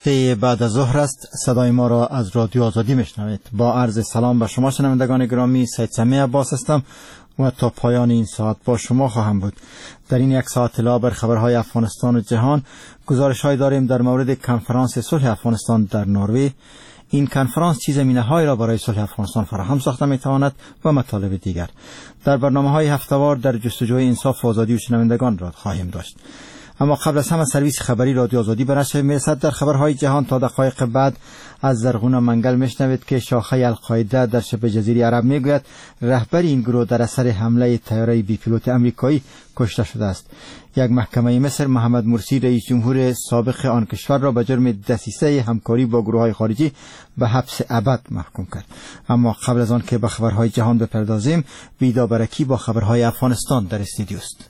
بعد از ظهر است. صدای ما را از رادیو آزادی میشنوید. با عرض سلام به شما شنوندگان گرامی، سید سمی عباس هستم و تا پایان این ساعت با شما خواهم بود. در این یک ساعت اطلاع بر خبرهای افغانستان و جهان، گزارش‌های داریم در مورد کنفرانس صلح افغانستان در نروژ. این کنفرانس چه زمینه‌هایی را برای صلح افغانستان فراهم ساخته می‌تواند و مطالب دیگر. در برنامه‌های هفته‌وار در جستجوی انصاف و آزادی و شنوندگان را خواهیم داشت. اما قبل از همه سرویس خبری رادیو آزادی به نشر می‌رسد. در خبرهای جهان تا دقایق بعد از زرغون منگل میشنوید که شاخه القاعده در شبه جزیره عرب میگوید رهبر این گروه در اثر حمله طیاره بی پیلوت آمریکایی کشته شده است. یک محکمه مصر محمد مرسی رئیس جمهور سابق آن کشور را به جرم دسیسه همکاری با گروه‌های خارجی به حبس ابد محکوم کرد. اما قبل از آن که به خبرهای جهان بپردازیم، ویدا برکی با خبرهای افغانستان در استودیو است.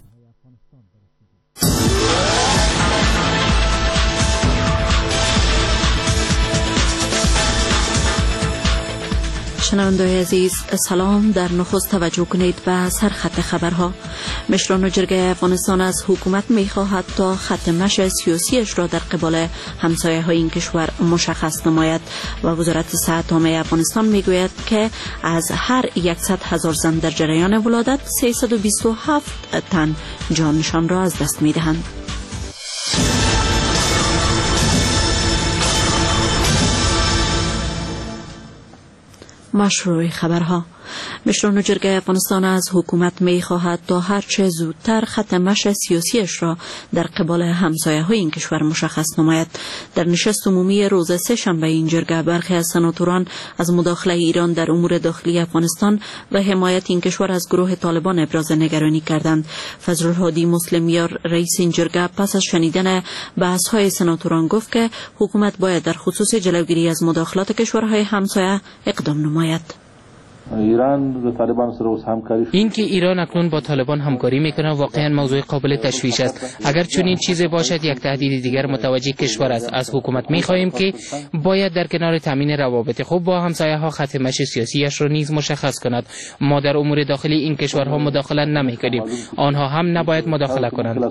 شنوندگان عزیز سلام. در نخست توجه کنید به سرخط خبرها. مشران جرگه افغانستان از حکومت می‌خواهد تا خط مشی سیاسیش را در قبال همسایه‌های این کشور مشخص نماید و وزارت صحت عامه افغانستان میگوید که از هر 100,000 زن در جریان ولادت 327 تن جانشان را از دست می‌دهند. مشروع خبرها. مشران جرگه افغانستان از حکومت می خواهد تا هرچه زودتر خط مشی سیاسیش را در قبال همسایه‌های این کشور مشخص نماید. در نشست عمومی روز سه شنبه این جرگه برخی از سناتوران از مداخله ایران در امور داخلی افغانستان و حمایت این کشور از گروه طالبان ابراز نگرانی کردند. فضل الهادی مسلمیار رئیس این جرگه پس از شنیدن بحث‌های سناتوران گفت که حکومت باید در خصوص جلوگیری از مداخلات کشورهای همسایه اقدام نماید. این که ایران اکنون با طالبان همکاری میکنه واقعا موضوع قابل تشویش است. اگر چنین چیزی باشد یک تهدید دیگر متوجه کشور است. از حکومت میخواهیم که باید در کنار تامین روابط خوب با همسایه ها خط مشی سیاسیش را نیز مشخص کند. ما در امور داخلی این کشورها مداخله نمیکنیم، آنها هم نباید مداخله کنند.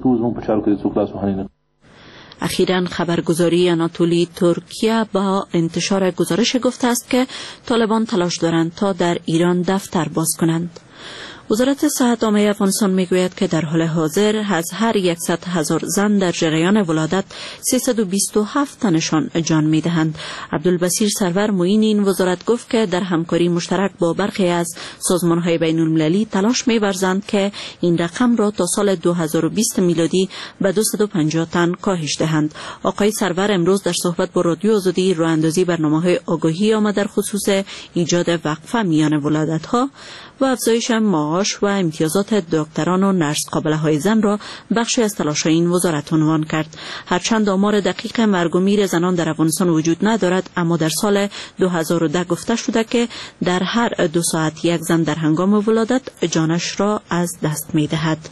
اخیراً خبرگزاری آناتولی ترکیه با انتشار گزارش گفته است که طالبان تلاش دارند تا در ایران دفتر باز کنند. وزارت صحت عامه افغانستان میگوید که در حال حاضر از هر 100,000 زن در جریان ولادت 327 تنشان جان میدهند. عبدالبصیر سرور معین این وزارت گفت که در همکاری مشترک با برخی از سازمان‌های بین‌المللی تلاش می‌ورزند که این رقم را تا سال 2020 میلادی به 250 تن کاهش دهند. آقای سرور امروز در صحبت با رادیو آزادی راه‌اندازی برنامه‌های آگاهی آمد در خصوص ایجاد وقفه میان ولادت‌ها و افزایش معاش و امتیازات دکتران و نرس قابله‌های زن را بخشی از تلاش‌های این وزارت عنوان کرد. هرچند آمار دقیق مرگ و میر زنان در افغانستان وجود ندارد، اما در سال 2010 گفته شده که در هر 2 ساعت یک زن در هنگام ولادت جانش را از دست می‌دهد.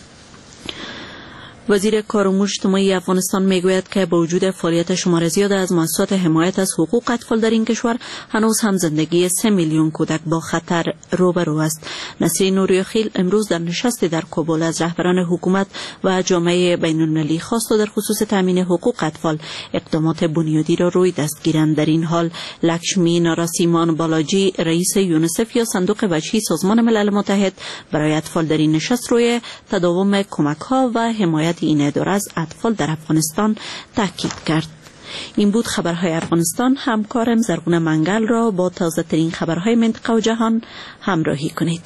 وزیر کار و امور اجتماعی افغانستان میگوید که با وجود فعالیت شمار زیاد از مؤسسات حمایت از حقوق اطفال در این کشور، هنوز هم زندگی 3 میلیون کودک با خطر روبرو است. نسرین نوریخیل امروز در نشستی در کابل از رهبران حکومت و جامعه بین‌المللی خواست در خصوص تامین حقوق اطفال اقدامات بنیادی را روی دست گیرند. در این حال لکشمی ناراسیمان بالاجی رئیس یونیسف یا صندوق وجهی سازمان ملل متحد برای اطفال در این نشست روی تداوم کمک‌ها و حمایت این اداره از اطفال در افغانستان تاکید کرد. این بود خبرهای افغانستان. همکارم زرغون منگل را با تازه ترین خبرهای منطقه و جهان همراهی کنید.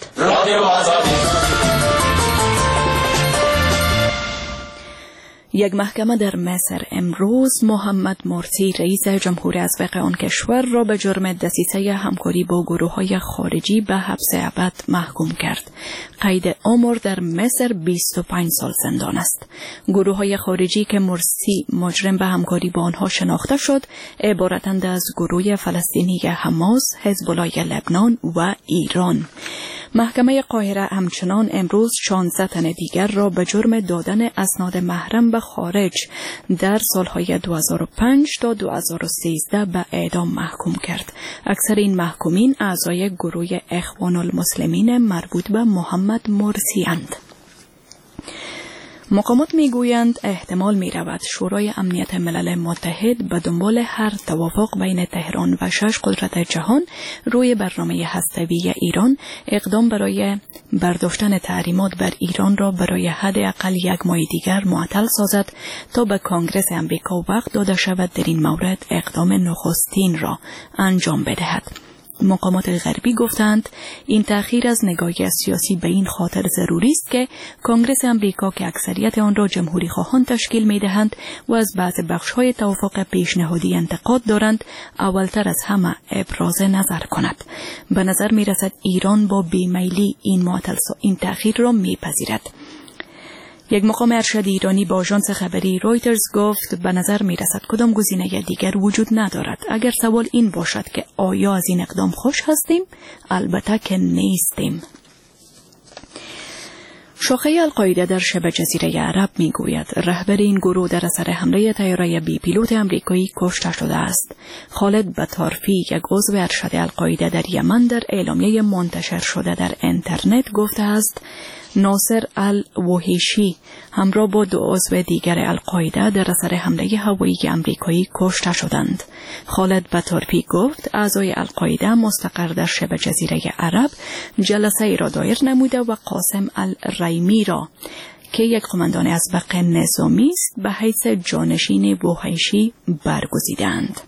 یک محکمه در مصر امروز محمد مرسی رئیس جمهور اسبق آن کشور را به جرم دسیسه همکاری با گروه‌های خارجی به حبس ابد محکوم کرد. قید عمر در مصر 25 سال زندان است. گروه‌های خارجی که مرسی مجرم به همکاری با آنها شناخته شد عبارتند از گروه فلسطینی حماس، حزب الله لبنان و ایران. محکمه قاهره همچنان امروز 16 تن دیگر را به جرم دادن اسناد محرم به خارج در سالهای 2005 تا 2013 به اعدام محکوم کرد. اکثر این محکومین اعضای گروه اخوان المسلمین مربوط به محمد مرسی اند. مقامات میگویند احتمال میرود شورای امنیت ملل متحد به دنبال هر توافق بین تهران و 6 قدرت جهان روی برنامه هسته‌ای ایران اقدام برای برداشتن تحریمات بر ایران را برای حداقل 1 ماه دیگر معطل سازد تا به کنگره آمریکا وقت داده شود در این مورد اقدام نخستین را انجام بدهد. مقامات غربی گفتند این تأخیر از نگاه سیاسی به این خاطر ضروری است که کنگره آمریکا که اکثریت آن را جمهوری خواهان تشکیل می‌دهند و از بعض بخش‌های توافق پیشنهادی انتقاد دارند اولتر از همه ابراز نظر کند. به نظر می‌رسد ایران با بیمیلی این تأخیر را می‌پذیرد. یک مقام ارشد ایرانی با آژانس خبری رویترز گفت به نظر می رسد کدام گزینه دیگر وجود ندارد. اگر سوال این باشد که آیا از این اقدام خوش هستیم؟ البته که نیستیم. شاخه القاعده در شبه جزیره عرب می گوید رهبر این گروه در اثر حمله طیاره بی پیلوت آمریکایی کشته شده است. خالد بطارفی، یک عضو ارشد القاعده در یمن، در اعلامیه منتشر شده در اینترنت گفته است ناصر الوحیشی همراه با 2 عضو دیگر القاعده در اثر حمله هوایی آمریکایی کشته شدند. خالد بطارفی گفت اعضای القاعده مستقر در شبه جزیره عرب جلسه ای را دایر نموده و قاسم الریمی را که یک قماندان اسبق نظامی است به حیث جانشین وحیشی برگزیدند.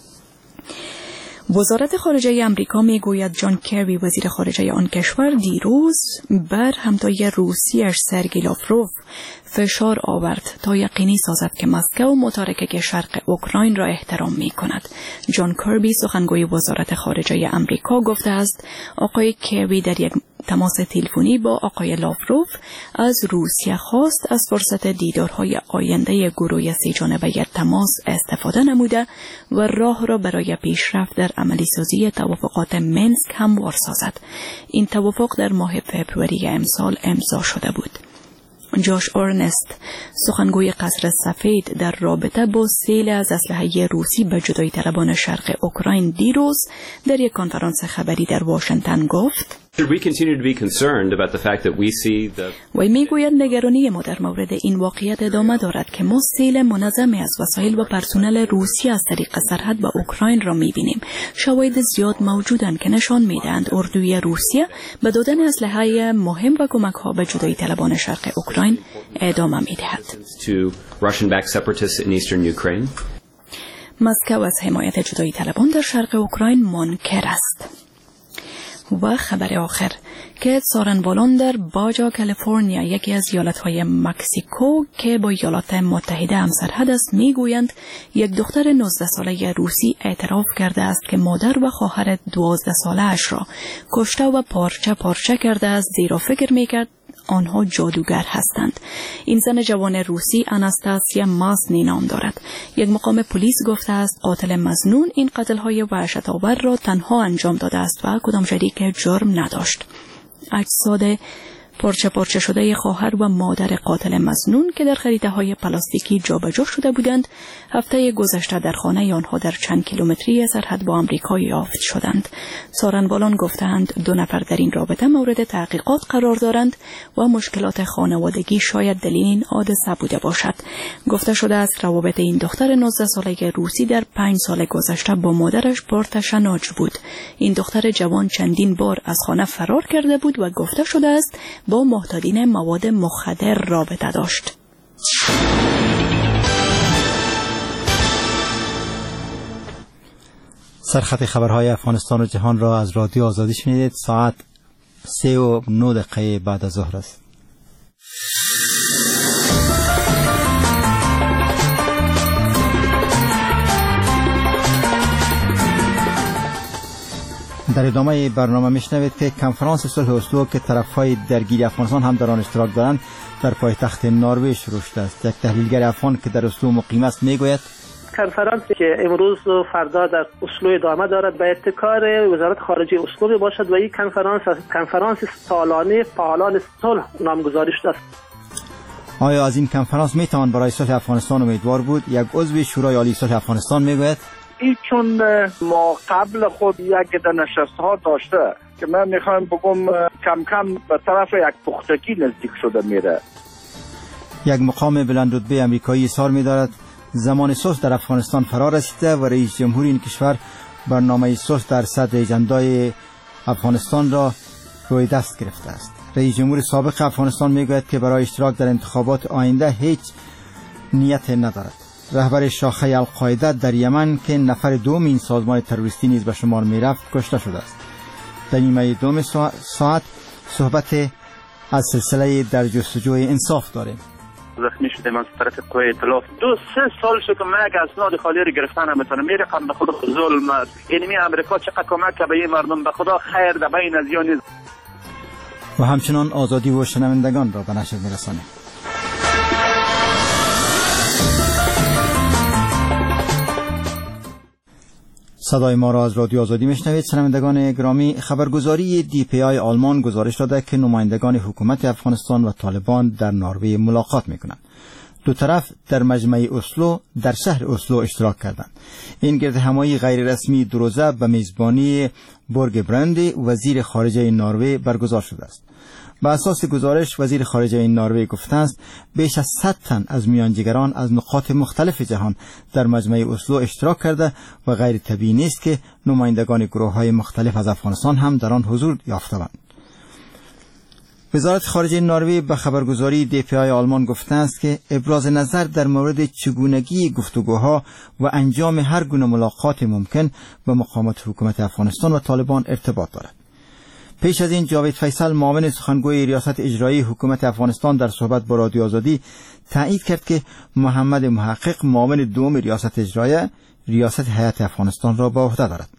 وزارت خارجه آمریکا میگوید جان کری وزیر خارجه آن کشور دیروز بر همتای روسیش سرگئی لاوروف فشار آورد تا یقینی سازد که مسکو متارکه شرق اوکراین را احترام می کند. جان کربی سخنگوی وزارت خارجه آمریکا گفته است آقای کری در یک تماس تلفنی با آقای لاوروف از روسیه خواست از فرصت دیدارهای آینده گروه 3 جانبه تماس استفاده نموده و راه را برای پیشرفت در عملی سازی توافقات منسک هموار سازد. این توافق در ماه فوریه امسال امضا شده بود. جاش آرنست سخنگوی قصر سفید در رابطه با سیل از اسلحه روسی به جدایی طلبان شرق اوکراین دیروز در یک کنفرانس خبری در واشنگتن گفت و میگوید نگرانی ما در مورد این واقعیت ادامه دارد که ما سیل منظمی از وسایل و پرسنل روسی از طریق سرحد به اوکراین را میبینیم. شواهد زیاد موجودند که نشان میدهند اردوی روسیه به دادن اسلحه مهم و کمک‌ها به جدایی طلبان شرق اوکراین ادامه میدهد. مسکو از حمایت جدایی طلبان در شرق اوکراین منکر است. و خبر آخر که سارنوالان در باجا کالیفرنیا یکی از ایالت‌های مکزیکو که با ایالات متحده همسرحد است میگویند یک دختر 19 ساله روسی اعتراف کرده است که مادر و خواهر 12 ساله اش را کشته و پارچه پارچه کرده است زیرا فکر میکرد آنها جادوگر هستند. این زن جوان روسی آناستاسیا ماسنی نام دارد. یک مقام پلیس گفته است قاتل مظنون این قتل‌های وحشت‌آور را تنها انجام داده است و کدام شریک جرم نداشت. اجساد پارچه پارچه شده خواهر و مادر قاتل مظنون که در خریده‌های پلاستیکی جابجا شده بودند هفته گذشته در خانه آنها در چند کیلومتری سرحد با آمریکا یافت شدند. سارنوالان گفتند 2 نفر در این رابطه مورد تحقیقات قرار دارند و مشکلات خانوادگی شاید دلیل این حادثه بوده باشد. گفته شده است روابط این دختر 19 ساله روسی در 5 سال گذشته با مادرش پرتشناج بود. این دختر جوان چندین بار از خانه فرار کرده بود و گفته شده است با معتادین مواد مخدر رابطه داشت. سرخط خبرهای افغانستان و جهان را از رادیو آزادی شنیدید. ساعت 3:09 بعد از ظهر است. در ادامه برنامه میشنوید که کنفرانس صلح اسلو که طرفهای درگیر افغانستان هم در آن اشتراک دارند در پایتخت نروژ شروع شده است. یک تحلیلگر افغان که در اسلو مقیم است میگوید کنفرانسی که امروز و فردا در اسلو ادامه دارد به ابتکار وزارت خارجه اسلو باشد و این کنفرانس سالانه فعالان صلح نامگذاری شده است. آیا از این کنفرانس میتوان برای صلح افغانستان امیدوار بود؟ یک عضو شورای عالی صلح افغانستان میگوید چون ما قبل خود یک نشست‌ها داشته که من میخوام بگم کم کم به طرف یک پختگی نزدیک شده میره. یک مقام بلندرتبه آمریکایی اظهار می‌دارد زمان صلح در افغانستان فرا رسیده و رئیس جمهور این کشور برنامه صلح در صدر اجندای افغانستان را روی دست گرفته است. رئیس جمهور سابق افغانستان میگوید که برای اشتراک در انتخابات آینده هیچ نیت ندارد. رهبر شاخه القاعده در یمن که نفر دوم این سازمان تروریستی نیز به شمار میرفت کشته شده است. در نیمه دوم ساعت صحبت از سلسله در جستجوی انصاف داریم. زخمی شدیم از طرف قوه ائتلاف. 2-3 سال شد که من یک اسناد خالی رو گرفتن نمیتونم. میرقم به خدا ظلم است. اینمی امریکا چقدر کمک به این مردم، به خدا خیر در بین از یا نیست. و همچنان آزادی و شنوندگان را به نشر میرسانیم. صدای ما را از رادیو آزادی میشنوید. شنوندگان گرامی، خبرگزاری DPI آلمان گزارش داده که نمایندگان حکومت افغانستان و طالبان در نروژ ملاقات میکنند. دو طرف در مجمع اسلو در شهر اسلو اشتراک کردند. این گرد همایی غیر رسمی دو روزه به میزبانی بورگ برند وزیر خارجه نروژ برگزار شده است. به اساس گزارش وزیر خارجه نروژ گفته است بیش از 100 تن از میانجیگران از نقاط مختلف جهان در مجمع اسلو اشتراک کرده و غیر طبیعی نیست که نمایندگان گروه‌های مختلف از افغانستان هم در آن حضور یافتند. وزارت خارجه نروژ به خبرگزاری DPI آلمان گفته است که ابراز نظر در مورد چگونگی گفتگوها و انجام هر گونه ملاقات ممکن به مقامات حکومت افغانستان و طالبان ارتباط دارد. پیش از این جاوید فیصل معاون سخنگوی ریاست اجرایی حکومت افغانستان در صحبت با رادیو آزادی تایید کرد که محمد محقق معاون دوم ریاست اجرایی ریاست هیئت افغانستان را به عهده دارد.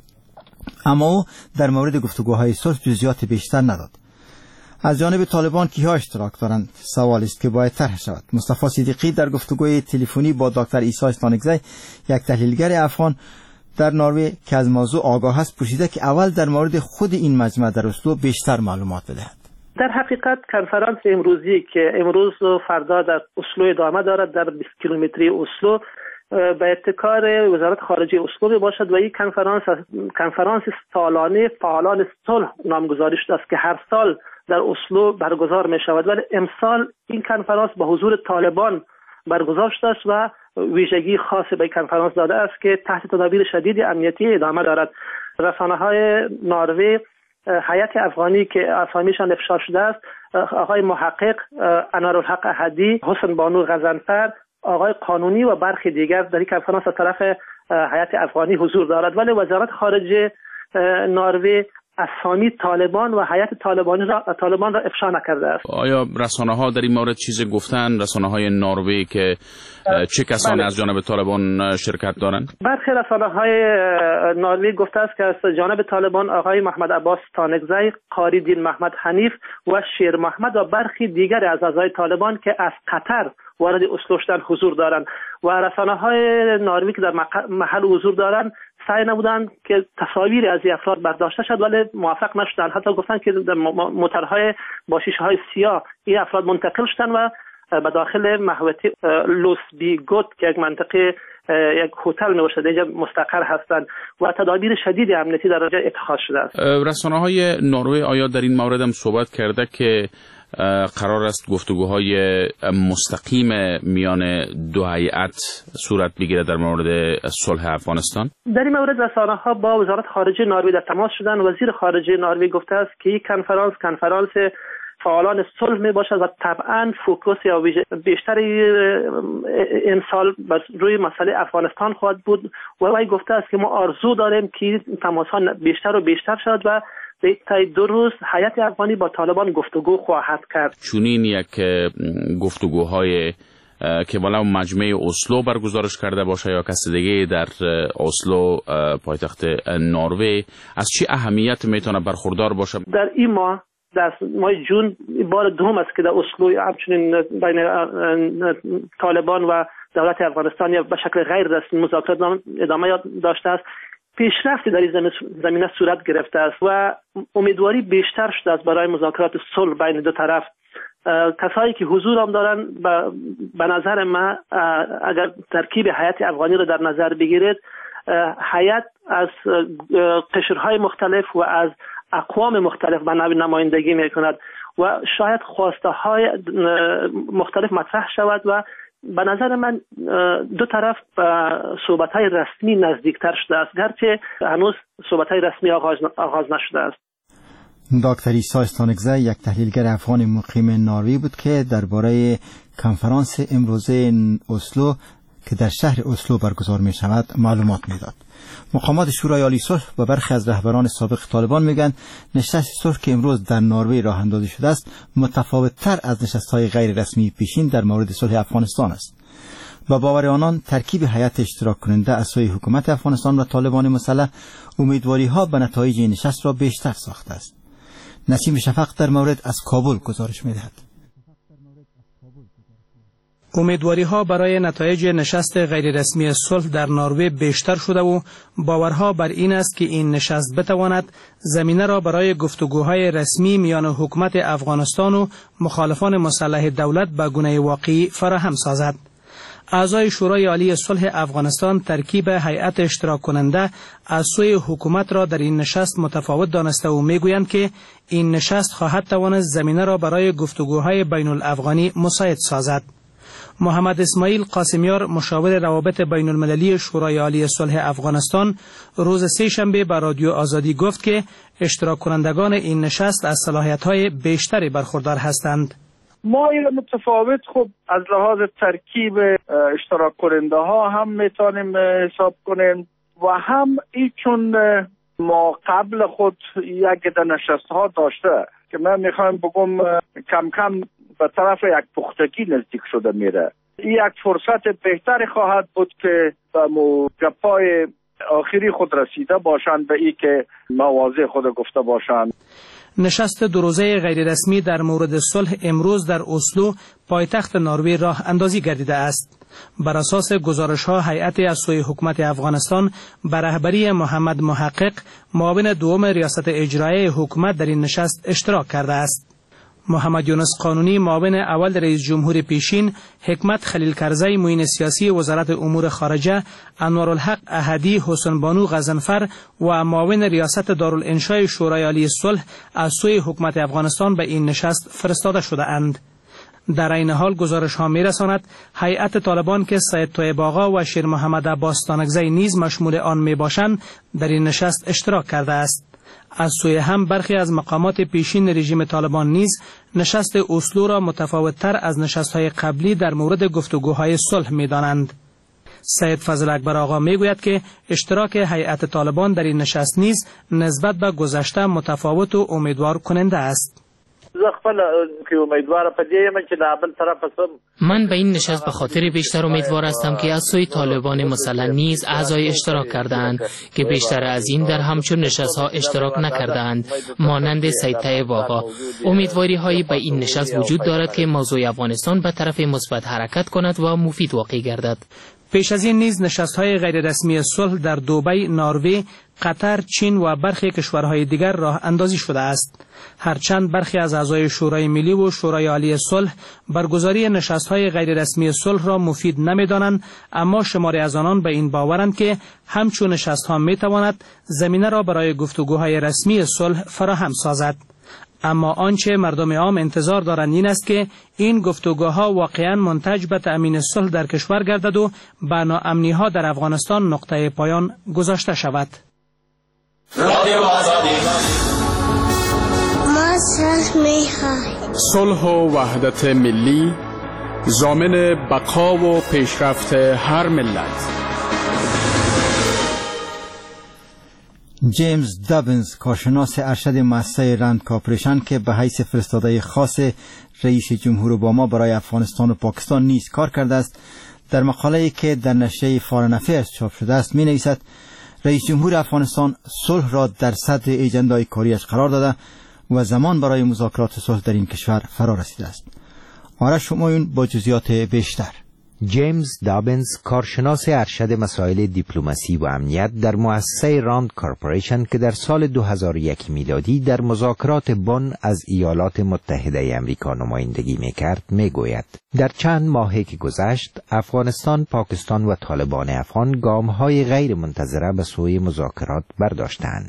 اما او در مورد گفتگوهای صلح جزئیات بیشتر نداد. از جانب طالبان کیها اشتراک دارند سوال است که باید طرح شود. مصطفی صدیقی در گفتگوی تلفنی با دکتر عیسی استانکزی یک تحلیلگر افغان در نروژ که از موضوع آگاه است پرسیده که اول در مورد خود این مجمع در اسلو بیشتر معلومات بدهد. در حقیقت کنفرانس امروزی که امروز و فردا در اسلو ادامه دارد در 20 کیلومتری اسلو به ابتکار وزارت خارجه اسلو باشد و این کنفرانس سالانه فعالان صلح نامگذاری شده است که هر سال در اسلو برگزار می شود، ولی امسال این کنفرانس با حضور طالبان برگزار شده است و ویژگی خاصی به کنفرانس داده است که تحت تدابیر شدید امنیتی ادامه دارد. رسانه‌های نروژ هیئت افغانی که اسامیشان افشا شده است، آقای محقق، انارالحق احدی، حسن بانو غزنفر، آقای قانونی و برخی دیگر در این کنفرانس از طرف هیئت افغانی حضور دارد، ولی وزارت خارجه نروژ اسامی طالبان و هیئت طالبان را افشا نکرده است. آیا رسانه‌ها در این مورد چیزی گفتن؟ رسانه‌های نروژ که چه کسانی از جانب طالبان شرکت دارند؟ برخی رسانه‌های نروژ گفته است که از جانب طالبان آقای محمد عباس استانکزی، قاری دین محمد حنیف و شیر محمد و برخی دیگر از اعضای طالبان که از قطر وارد اسلو شدن حضور دارند و رسانه‌های نروژ که در محل حضور دارند سعی نبودند که تصاویر از این افراد برداشته شد، ولی موفق نشدند. حتی گفتند که در موترهای با شیشه‌های سیاه این افراد منتقل شدند و به داخل محوطه لوس بی گوت که یک منطقه یک هتل نوشته اینجا مستقر هستند و تدابیر شدید امنیتی در آنجا اتخاذ شده است. رسانه‌های نروژ آیا در این مورد هم صحبت کرده که قرار است گفتگوهای مستقیم میان دو هیئت صورت بگیره در مورد صلح افغانستان؟ در این مورد رسانه‌ها با وزارت خارجه نروژ در تماس شدند. وزیر خارجه نروژ گفته است که این کنفرانس فعالان صلح می باشد و طبعا فوکوس یا بیشتر این سال روی مسئله افغانستان خواهد بود و وی گفته است که ما آرزو داریم که تماس‌ها بیشتر و بیشتر شد و تا 2 روز هیئت افغانی با طالبان گفتگو خواهد کرد. چونین یک گفتگوهای که بالا مجمع اسلو برگزارش کرده باشه یا کسی دیگه در اسلو پایتخت نروژ از چه اهمیت میتونه برخوردار باشه؟ در این ماه در ماه جون بار دوم است که در اسلو همچنین بین طالبان و دولت افغانستان به شکل غیر رسمی مذاکرات ادامه داشته است. پیشرفتی در این زمینه صورت گرفته است و امیدواری بیشتر شده است برای مذاکرات صلح بین دو طرف. کسایی که حضور هم دارن به نظر من اگر ترکیب هیئت افغانی را در نظر بگیرید، هیئت از قشرهای مختلف و از اقوام مختلف به نوع نمایندگی میکند و شاید خواسته های مختلف مطرح شود و به نظر من دو طرف به صحبت های رسمی نزدیکتر شده است، گرچه هنوز صحبت های رسمی آغاز نشده است. دکتر عیسی استانکزی یک تحلیلگر افغان مقیم نروژ بود که درباره کنفرانس امروزه اسلو که در شهر اسلو برگزار می شود معلومات می داد. مقامات شورای عالی صلح و برخی از رهبران سابق طالبان میگن نشست صلح که امروز در نروژ راه اندازی شده است متفاوت تر از نشست‌های غیر رسمی پیشین در مورد صلح افغانستان است. با باور آنان ترکیب هیئت اشتراک کننده از سوی حکومت افغانستان و طالبان مسلح امیدواری‌ها به نتایج این نشست را بیشتر ساخته است. نسیم شفق در مورد از کابل گزارش می‌دهد. امیدواری‌ها برای نتایج نشست غیررسمی صلح در نروژ بیشتر شده و باورها بر این است که این نشست بتواند زمینه را برای گفتگوهای رسمی میان حکومت افغانستان و مخالفان مسلح دولت به گونه واقعی فراهم سازد. اعضای شورای عالی صلح افغانستان ترکیب هیئت اشتراک کننده از سوی حکومت را در این نشست متفاوت دانسته و میگویند که این نشست خواهد توانست زمینه را برای گفتگوهای بین الافغانی مساعد سازد. محمد اسماعیل قاسمیار مشاور روابط بین المللی شورای عالی صلح افغانستان روز سه‌شنبه به رادیو آزادی گفت که اشتراک کنندگان این نشست از صلاحیت‌های بیشتری برخوردار هستند. ما این متفاوت خب از لحاظ ترکیب اشتراک کننده ها هم میتونیم حساب کنیم و هم چون ما قبل خود یک نشست ها داشته که من میخوایم بگم کم کم به طرف یک پختگی نزدیک شده میره. یک فرصت بهتری خواهد بود که به گپای آخری خود رسیده باشند به این که مواضع خود گفته باشند. نشست دو روزه غیررسمی در مورد صلح امروز در اسلو پایتخت نروژ راه اندازی گردیده است. بر اساس گزارش‌ها هیئتی از سوی حکومت افغانستان به رهبری محمد محقق معاون دوم ریاست اجرایی حکومت در این نشست اشتراک کرده است. محمد یونس قانونی معاون اول رئیس جمهور پیشین، حکمت خلیل کرزی معین سیاسی وزارت امور خارجه، انوارالحق احدی حسن بانو غضنفر و معاون ریاست دارالانشاء شورای عالی صلح از سوی حکومت افغانستان به این نشست فرستاده شده اند. در این حال گزارش ها می رساند هیئت طالبان که سید طیب آقا و شیر محمد عباس استانکزی نیز مشمول آن می باشند در این نشست اشتراک کرده است. از سوی هم برخی از مقامات پیشین رژیم طالبان نیز نشست اسلو را متفاوت‌تر از نشست‌های قبلی در مورد گفتگوهای صلح می‌دانند. سید فضل اکبر آقا میگوید که اشتراک هیئت طالبان در این نشست نیز نسبت به گذشته متفاوت و امیدوار کننده است. من به این نشست به خاطر بیشتر امیدوار هستم که از سوی طالبان مسلح نیز اعضای اشتراک کردند که بیشتر از این در همچون نشست‌ها اشتراک نکردند، مانند سید طیب آقا. امیدواری هایی به این نشست وجود دارد که موضوع افغانستان به طرف مثبت حرکت کند و مفید واقع گردد. پیش از این نیز نشست‌های غیررسمی صلح در دبی، نروژ، قطر، چین و برخی کشورهای دیگر راه اندازی شده است. هرچند برخی از اعضای شورای ملی و شورای عالی صلح برگزاری نشست‌های غیررسمی صلح را مفید نمی‌دانند، اما شماری از آنان به این باورند که همچون نشست‌ها می‌تواند زمینه را برای گفتگوهای رسمی صلح فراهم سازد. اما آنچه مردم عام انتظار دارند این است که این گفتگوها واقعاً منتج به تأمین صلح در کشور گردد و به ناامنی‌ها در افغانستان نقطه پایان گذاشته شود. ما صلح می‌خواهیم. صلح و وحدت ملی ضامن بقا و پیشرفت هر ملت. جیمز دابینز، کارشناس ارشد مؤسسه راند کارپوریشن که به حیث فرستاده خاص رئیس جمهور اوباما برای افغانستان و پاکستان نیز کار کرده است، در مقاله‌ای که در نشریه فارن افیرز چاپ شده است می‌نویسد رئیس جمهور افغانستان صلح را در صدر اجندای کاریش قرار داده و زمان برای مذاکرات صلح در این کشور فرا رسیده است. آرش همایون با جزئیات بیشتر. جیمز دابینز، کارشناس ارشد مسائل دیپلماسی و امنیت در مؤسسه راند کارپوریشن که در سال 2001 میلادی در مذاکرات بن از ایالات متحده آمریکا نمایندگی میکرد، میگوید در چند ماهی که گذشت افغانستان، پاکستان و طالبان افغان گام‌های غیر منتظره به سوی مذاکرات برداشتند.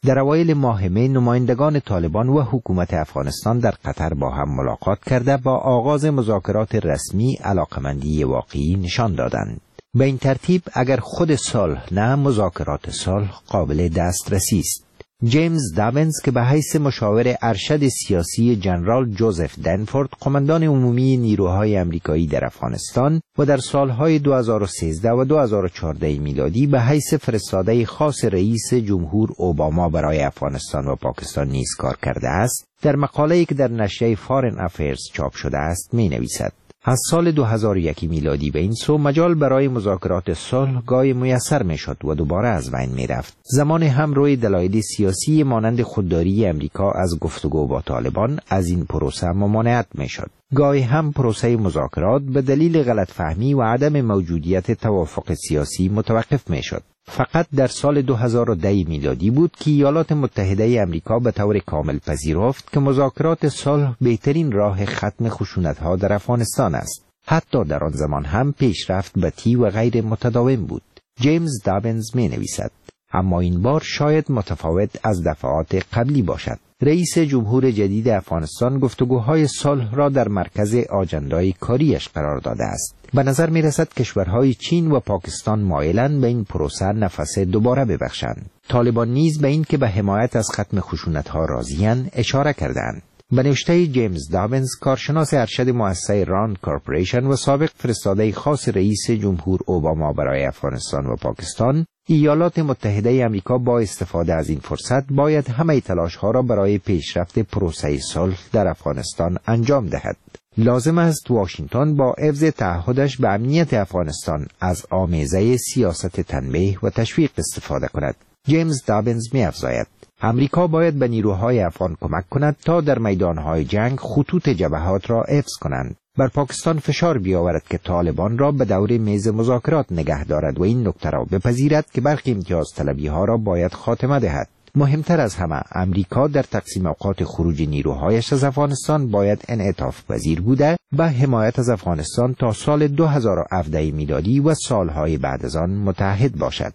در اوایل ماه می نمایندگان طالبان و حکومت افغانستان در قطر با هم ملاقات کرده با آغاز مذاکرات رسمی علاقمندی واقعی نشان دادند. به این ترتیب اگر خود صلح نه مذاکرات صلح قابل دسترسی است. جیمز دابنز که به حیث مشاور ارشد سیاسی جنرال جوزف دنفورد قماندان عمومی نیروهای امریکایی در افغانستان و در سالهای 2013 و 2014 میلادی به حیث فرستاده خاص رئیس جمهور اوباما برای افغانستان و پاکستان نیز کار کرده است، در مقاله‌ای که در نشریه فارن افیرز چاپ شده است می‌نویسد: از سال 2001 میلادی به این سو مجال برای مذاکرات صلح گاهی میسر میشد و دوباره از بین میرفت. زمان هم روی دلایل سیاسی مانند خودداری امریکا از گفتگو با طالبان از این پروسه ممانعت میشد. گاهی هم پروسه مذاکرات به دلیل غلط فهمی و عدم موجودیت توافق سیاسی متوقف میشد. فقط در سال 2010 میلادی بود که ایالات متحده امریکا به طور کامل پذیرفت که مذاکرات صلح بهترین راه ختم خشونت‌ها در افغانستان است. حتی در آن زمان هم پیشرفت بطیء و غیر متداوم بود. جیمز دابنز می‌نویسد: اما این بار شاید متفاوت از دفعات قبلی باشد. رئیس جمهور جدید افغانستان گفتگوهای صلح را در مرکز آجندای کاریش قرار داده است. به نظر می رسد کشورهای چین و پاکستان مایلند به این پروسه نفس دوباره ببخشند. طالبان نیز به این که به حمایت از ختم خشونت‌ها راضی‌اند اشاره کردند. به نوشته جیمز دابنز، کارشناس ارشد مؤسسه راند کارپوریشن و سابق فرستاده خاص رئیس جمهور اوباما برای افغانستان و پاکستان، ایالات متحده آمریکا با استفاده از این فرصت باید همه تلاش‌ها را برای پیشرفت پروسه صلح در افغانستان انجام دهد. لازم است واشنگتن با حفظ تعهدش به امنیت افغانستان از آمیزه سیاست تنبیه و تشویق استفاده کند. جیمز دابنز می‌افزاید: امریکا باید به نیروهای افغان کمک کند تا در میدانهای جنگ خطوط جبهات را حفظ کنند. بر پاکستان فشار بیاورد که طالبان را به دور میز مذاکرات نگه دارد و این نکته را بپذیرد که برخی امتیاز طلبی ها را باید خاتمه دهد. مهمتر از همه، امریکا در تقسیم اوقات خروج نیروهایش از افغانستان باید انعطاف پذیر بوده و حمایت از افغانستان تا سال 2017 میلادی و سالهای بعد از آن متحد باشد.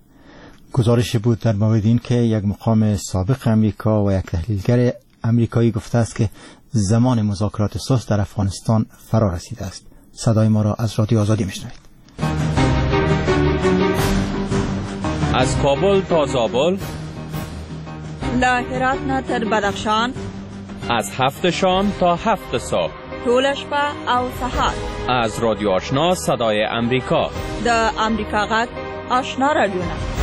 گزارش بود در مورد این که یک مقام سابق امریکا و یک تحلیلگر امریکایی گفته است که زمان مذاکرات صلح در افغانستان فرا رسیده است. صدای ما را از رادیو آزادی میشنوید. از کابل تا زابل، له هرات نه تر بدخشان، از 7 شام تا 7 صبح، ټول شپه او سهار، از رادیو آشنا صدای امریکا، د امریکا غږ آشنا رادیو.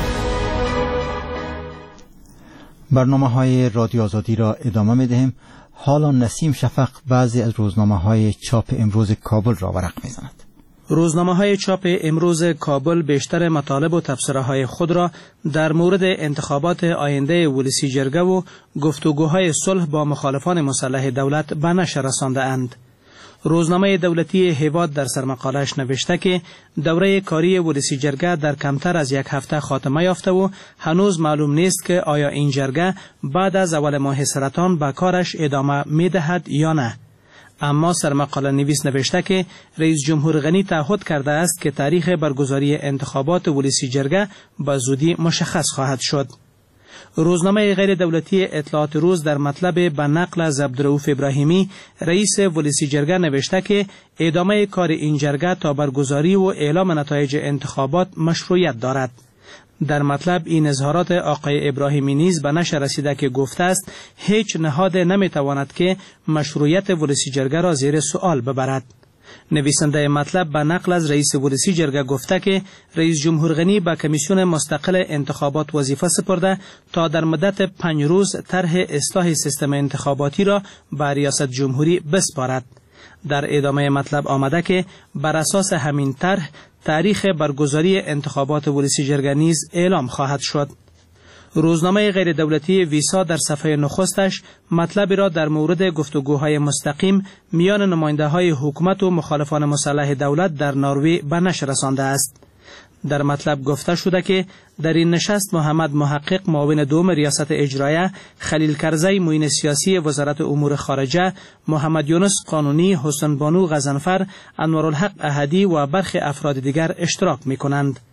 برنامه‌های رادیو آزادی را ادامه می‌دهیم. حالا نسیم شفق بعضی از روزنامه‌های چاپ امروز کابل را ورق می‌زند. روزنامه‌های چاپ امروز کابل بیشتر مطالب و تبصره‌های خود را در مورد انتخابات آینده ولسی جرگه و گفتگوهای صلح با مخالفان مسلح دولت به نشر رسانده‌اند. روزنامه دولتی هیواد در سرمقاله‌اش نوشته که دوره کاری ولسی جرگه در کمتر از یک هفته خاتمه یافته و هنوز معلوم نیست که آیا این جرگه بعد از اول ماه سرطان به کارش ادامه می‌دهد یا نه. اما سرمقاله نویس نوشته که رئیس جمهور غنی تعهد کرده است که تاریخ برگزاری انتخابات ولسی جرگه به زودی مشخص خواهد شد. روزنامه غیر دولتی اطلاعات روز در مطلب به نقل از عبدالرؤوف ابراهیمی رئیس ولسی جرگه نوشته که ادامه کار این جرگه تا برگزاری و اعلام نتایج انتخابات مشروعیت دارد. در مطلب این اظهارات آقای ابراهیمی نیز به نشر رسیده که گفته است هیچ نهاد نمیتواند که مشروعیت ولسی جرگه را زیر سوال ببرد. نویسنده مطلب به نقل از رئیس ولسی جرگه گفته که رئیس جمهور غنی به کمیسیون مستقل انتخابات وظیفه سپرده تا در مدت 5 روز طرح اصلاح سیستم انتخاباتی را به ریاست جمهوری بسپارد. در ادامه مطلب آمده که بر اساس همین طرح تاریخ برگزاری انتخابات ولسی جرگه نیز اعلام خواهد شد. روزنامه غیر دولتی ویسا در صفحه نخستش مطلبی را در مورد گفتگوهای مستقیم میان نماینده‌های حکومت و مخالفان مسلح دولت در نروژ به نشر رسانده است. در مطلب گفته شده که در این نشست محمد محقق معاون دوم ریاست اجرایه، خلیل کرزی معین سیاسی وزارت امور خارجه، محمد یونس قانونی، حسن بانو غضنفر، انوارالحق احدی و برخی افراد دیگر اشتراک می کنند.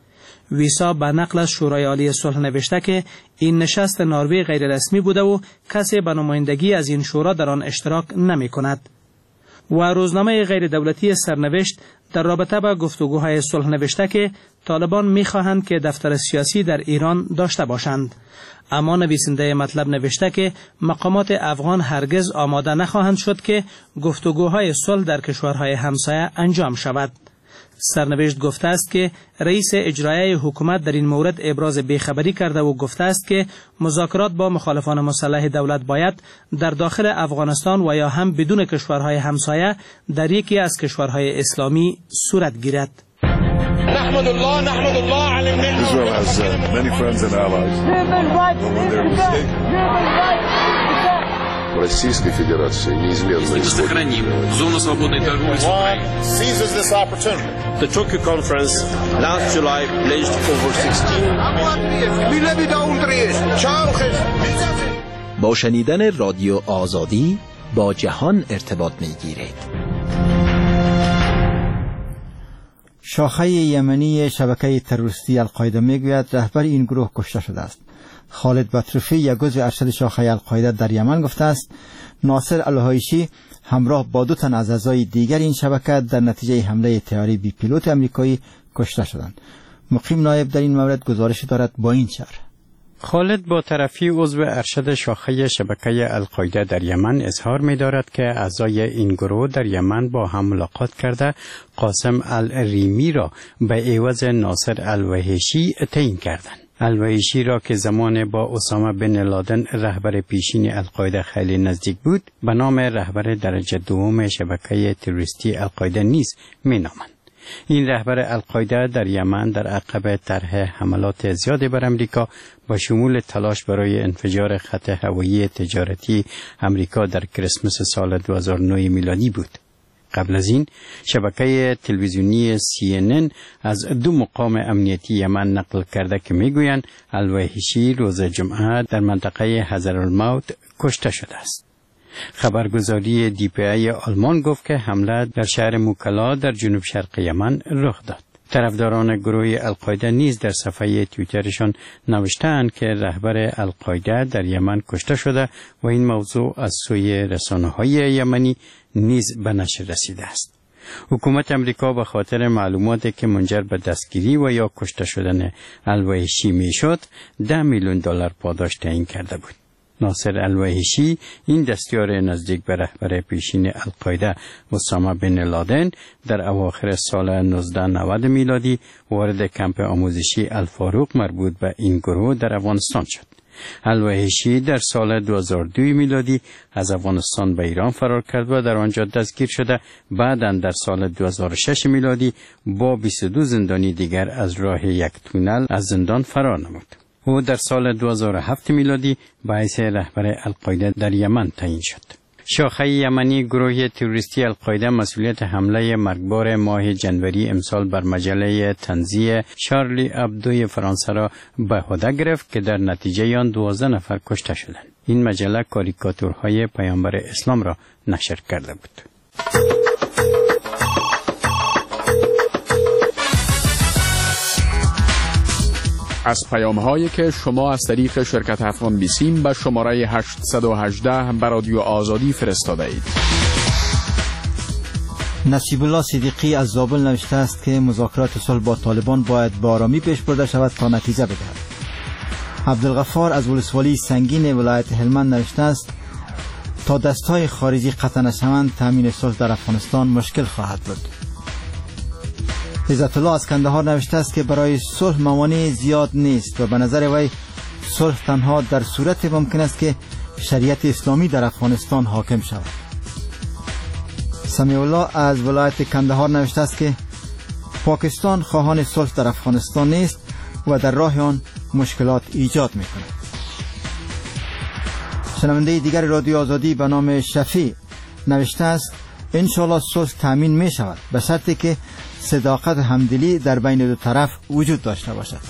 ویسا به نقل از شورای عالی صلح نوشته که این نشست نروژ غیر رسمی بوده و کسی به نمایندگی از این شورا در آن اشتراک نمی کند. و روزنامه غیر دولتی سرنوشت در رابطه با گفتگوهای صلح نوشته که طالبان می‌خواهند که دفتر سیاسی در ایران داشته باشند، اما نویسنده مطلب نوشته که مقامات افغان هرگز آماده نخواهند شد که گفتگوهای صلح در کشورهای همسایه انجام شود. سرنوشت گفته است که رئیس اجرایی حکومت در این مورد ابراز بیخبری کرده و گفته است که مذاکرات با مخالفان مسلح دولت باید در داخل افغانستان و یا هم بدون کشورهای همسایه در یکی از کشورهای اسلامی صورت گیرد. نحمد الله علی الملت. Israel has many friends and allies. Российской Федерации неизменно сохраним зону свободной торговли с Украиной. Seizes this opportunity. The Tokyo conference last July pledged over 16 با شنیدن رادیو آزادی با جهان ارتباط می‌گیرید. شاخه یمنی شبکه تروریستی القاعده میگوید رهبر این گروه کشته شده است. خالد بطرفی یک عضو ارشد شاخه القاعده در یمن گفته است ناصر الهایشی همراه با 2 تن از اعضای دیگر این شبکه در نتیجه حمله طیاره بی پیلوت آمریکایی کشته شدند. مقیم نایب در این مورد گزارش دارد با این شرح. خالد با طرفی عضو ارشد شاخه شبکه القاعده در یمن اظهار می دارد که اعضای این گروه در یمن با هم ملاقات کرده قاسم الریمی را به عوض ناصر الوحشی تعیین کردند. الوحشی را که زمان با اسامه بن لادن رهبر پیشین القاعده خیلی نزدیک بود به نام رهبر درجه دوم شبکه تروریستی القاعده نیز می نامند. این رهبر القاعده در یمن در عقب طرح حملات زیاد بر امریکا با شمول تلاش برای انفجار خط هوایی تجارتی امریکا در کریسمس سال 2009 میلادی بود. قبل از این شبکه تلویزیونی CNN از 2 مقام امنیتی یمن نقل کرده که میگویند الوحشی روز جمعه در منطقه حضرالموت کشته شده است. خبرگزاری DPA آلمان گفت که حمله در شهر موکلا در جنوب شرق یمن رخ داد. طرفداران گروه القاعده نیز در صفحه توییترشان نوشتند که رهبر القاعده در یمن کشته شده و این موضوع از سوی رسانه‌های یمنی نیز به نشر رسیده است. حکومت امریکا به خاطر معلوماتی که منجر به دستگیری و یا کشته شدن الوحشی میشد $10 میلیون پاداش تعیین کرده بود. ناصر الوحشی این دستیار نزدیک به رهبر پیشین القاعده اسامه بن لادن در اواخر سال 1990 میلادی وارد کمپ آموزشی الفاروق مربوط به این گروه در افغانستان شد. الوحشی در سال 2002 میلادی از افغانستان به ایران فرار کرد و در آنجا دستگیر شده. بعداً در سال 2006 میلادی با 22 زندانی دیگر از راه یک تونل از زندان فرار نمود. او در سال 2007 میلادی باعث رهبر القاعده در یمن تعیین شد. شاخه یمنی گروه تروریستی القاعده مسئولیت حمله مرگبار ماه جنوری امسال بر مجله طنزی شارلی ابدو فرانسه را به عهده گرفت که در نتیجه آن 12 نفر کشته شدند. این مجله کاریکاتورهای پیامبر اسلام را نشر کرده بود. از پیام‌هایی که شما از طریق شرکت افغان بیسیم به شماره 818 به رادیو آزادی فرستاده اید. نصیب الله صدیقی از زابل نوشته است که مذاکرات صلح با طالبان باید با آرامی پیش برده شود تا نتیجه بدهد. عبدالغفار از ولسوالی سنگین ولایت هلمند نوشته است تا دستهای خارجی قطع نشوند تامین صلح در افغانستان مشکل خواهد بود. عزت الله از کندهار نوشته است که برای صلح موانع زیاد نیست و به نظر وی صلح تنها در صورت ممکن است که شریعت اسلامی در افغانستان حاکم شود. سمیع الله از ولایت کندهار نوشته است که پاکستان خواهان صلح در افغانستان نیست و در راه آن مشکلات ایجاد می‌کند. شنونده دیگر رادیو آزادی به نام شفیع نوشته است انشالله صلح تامین می شود به شرطی که صداقت و همدلی در بین دو طرف وجود داشته باشد.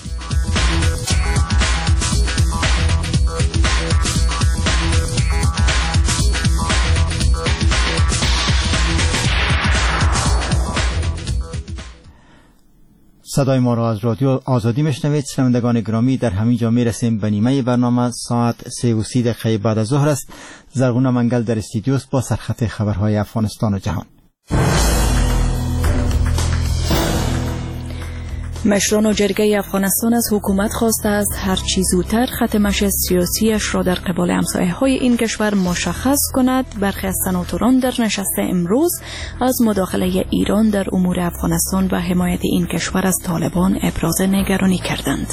صدای ما را از رادیو آزادی میشنوید. شنوندگان گرامی، در همین جا میرسیم به نیمه برنامه. ساعت 3:30 بعد از ظهر است. زرغون منگل در استودیو است با سرخط خبرهای افغانستان و جهان. مشران و جرگه افغانستان از حکومت خواسته است هر چه زودتر خط مشی سیاسیش را در قبال همسایه‌های این کشور مشخص کند. برخی از سناتوران در نشست امروز از مداخله ایران در امور افغانستان و حمایت این کشور از طالبان ابراز نگرانی کردند.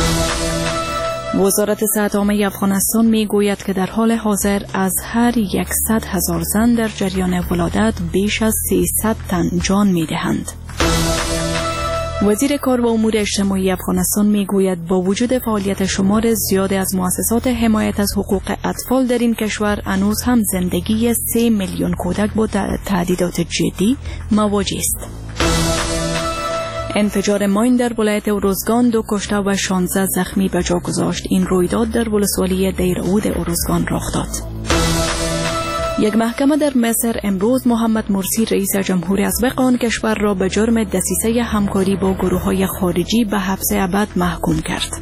وزارت صحت عامه افغانستان می گوید که در حال حاضر از هر 100,000 زن در جریان ولادت بیش از 300 تن جان می دهند. وزیر کار و امور اجتماعی افغانستان میگوید با وجود فعالیت شمار زیاد از مؤسسات حمایت از حقوق اطفال در این کشور، هنوز هم زندگی 3 میلیون کودک با تهدیدات جدی مواجه است. انفجار ماین در ولایت اروزگان 2 کشته و 16 زخمی به جا گذاشت. این رویداد در ولسوالی دیرعود اروزگان رخ داد. یک محکمه در مصر امروز محمد مرسی رئیس جمهوری اسبق آن کشور را به جرم دسیسه همکاری با گروه‌های خارجی به حبس ابد محکوم کرد.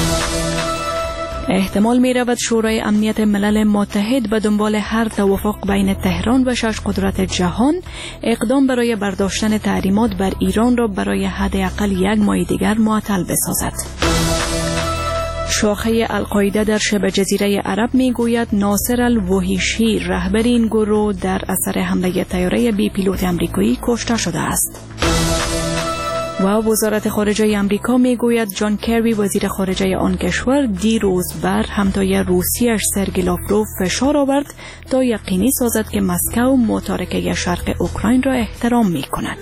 احتمال می رود شورای امنیت ملل متحد به دنبال هر توافق بین تهران و 6 قدرت جهان اقدام برای برداشتن تحریمات بر ایران را برای حداقل 1 ماه دیگر معطل بسازد. شاخه القاعده در شبه جزیره عرب میگوید ناصر الوحیشی رهبر این گروه در اثر حمله طیاره بی پیلوت آمریکایی کشته شده است. و وزارت خارجه آمریکا میگوید جان کری وزیر خارجه آن کشور دیروز بر همتای روسیش سرگئی لاوروف فشار آورد تا یقینی سازد که مسکو متارکه شرق اوکراین را احترام میکند.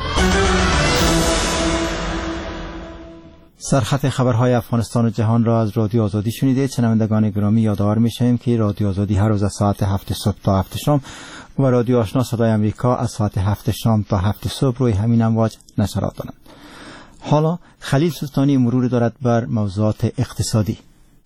سرخط خبرهای افغانستان و جهان را از رادیو آزادی شنیدید. شنوندگان گرامی، یادآور می‌شویم که رادیو آزادی هر روز از ساعت 7 صبح تا 7 شام و رادیو آشنا صدای امریکا از ساعت 7 شام تا 7 صبح روی همین امواج نشرات دارند. حالا خلیل سلطانی مرور دارد بر موضوعات اقتصادی.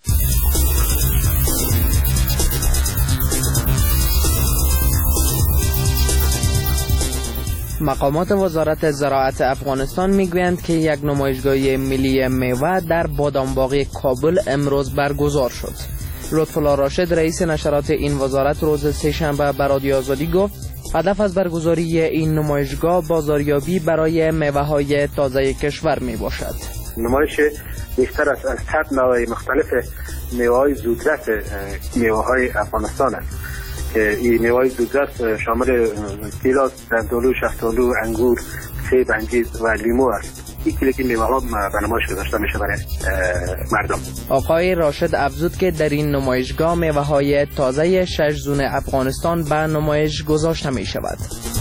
مقامات وزارت زراعت افغانستان میگویند که یک نمایشگاه ملی میوه در بادامباغ کابل امروز برگزار شد. لطفالله راشد رئیس نشرات این وزارت روز سه‌شنبه به رادیو آزادی گفت هدف از برگزاری این نمایشگاه بازاریابی برای میوه‌های تازه کشور می باشد. نمایش بیشتر از 100 نوع مختلف میوه‌های زودرس میوه‌های افغانستان است که این میوه‌های زودرس شامل گیلاس، زردآلو، شفتالو، انگور، سیب، انجیر و لیمو است. این کلیکی میوه‌ها به نمایش گذاشته میشه برای مردم. آقای راشد افزود که در این نمایشگاه میوه‌های تازه 6 زون افغانستان به نمایش گذاشته می شود.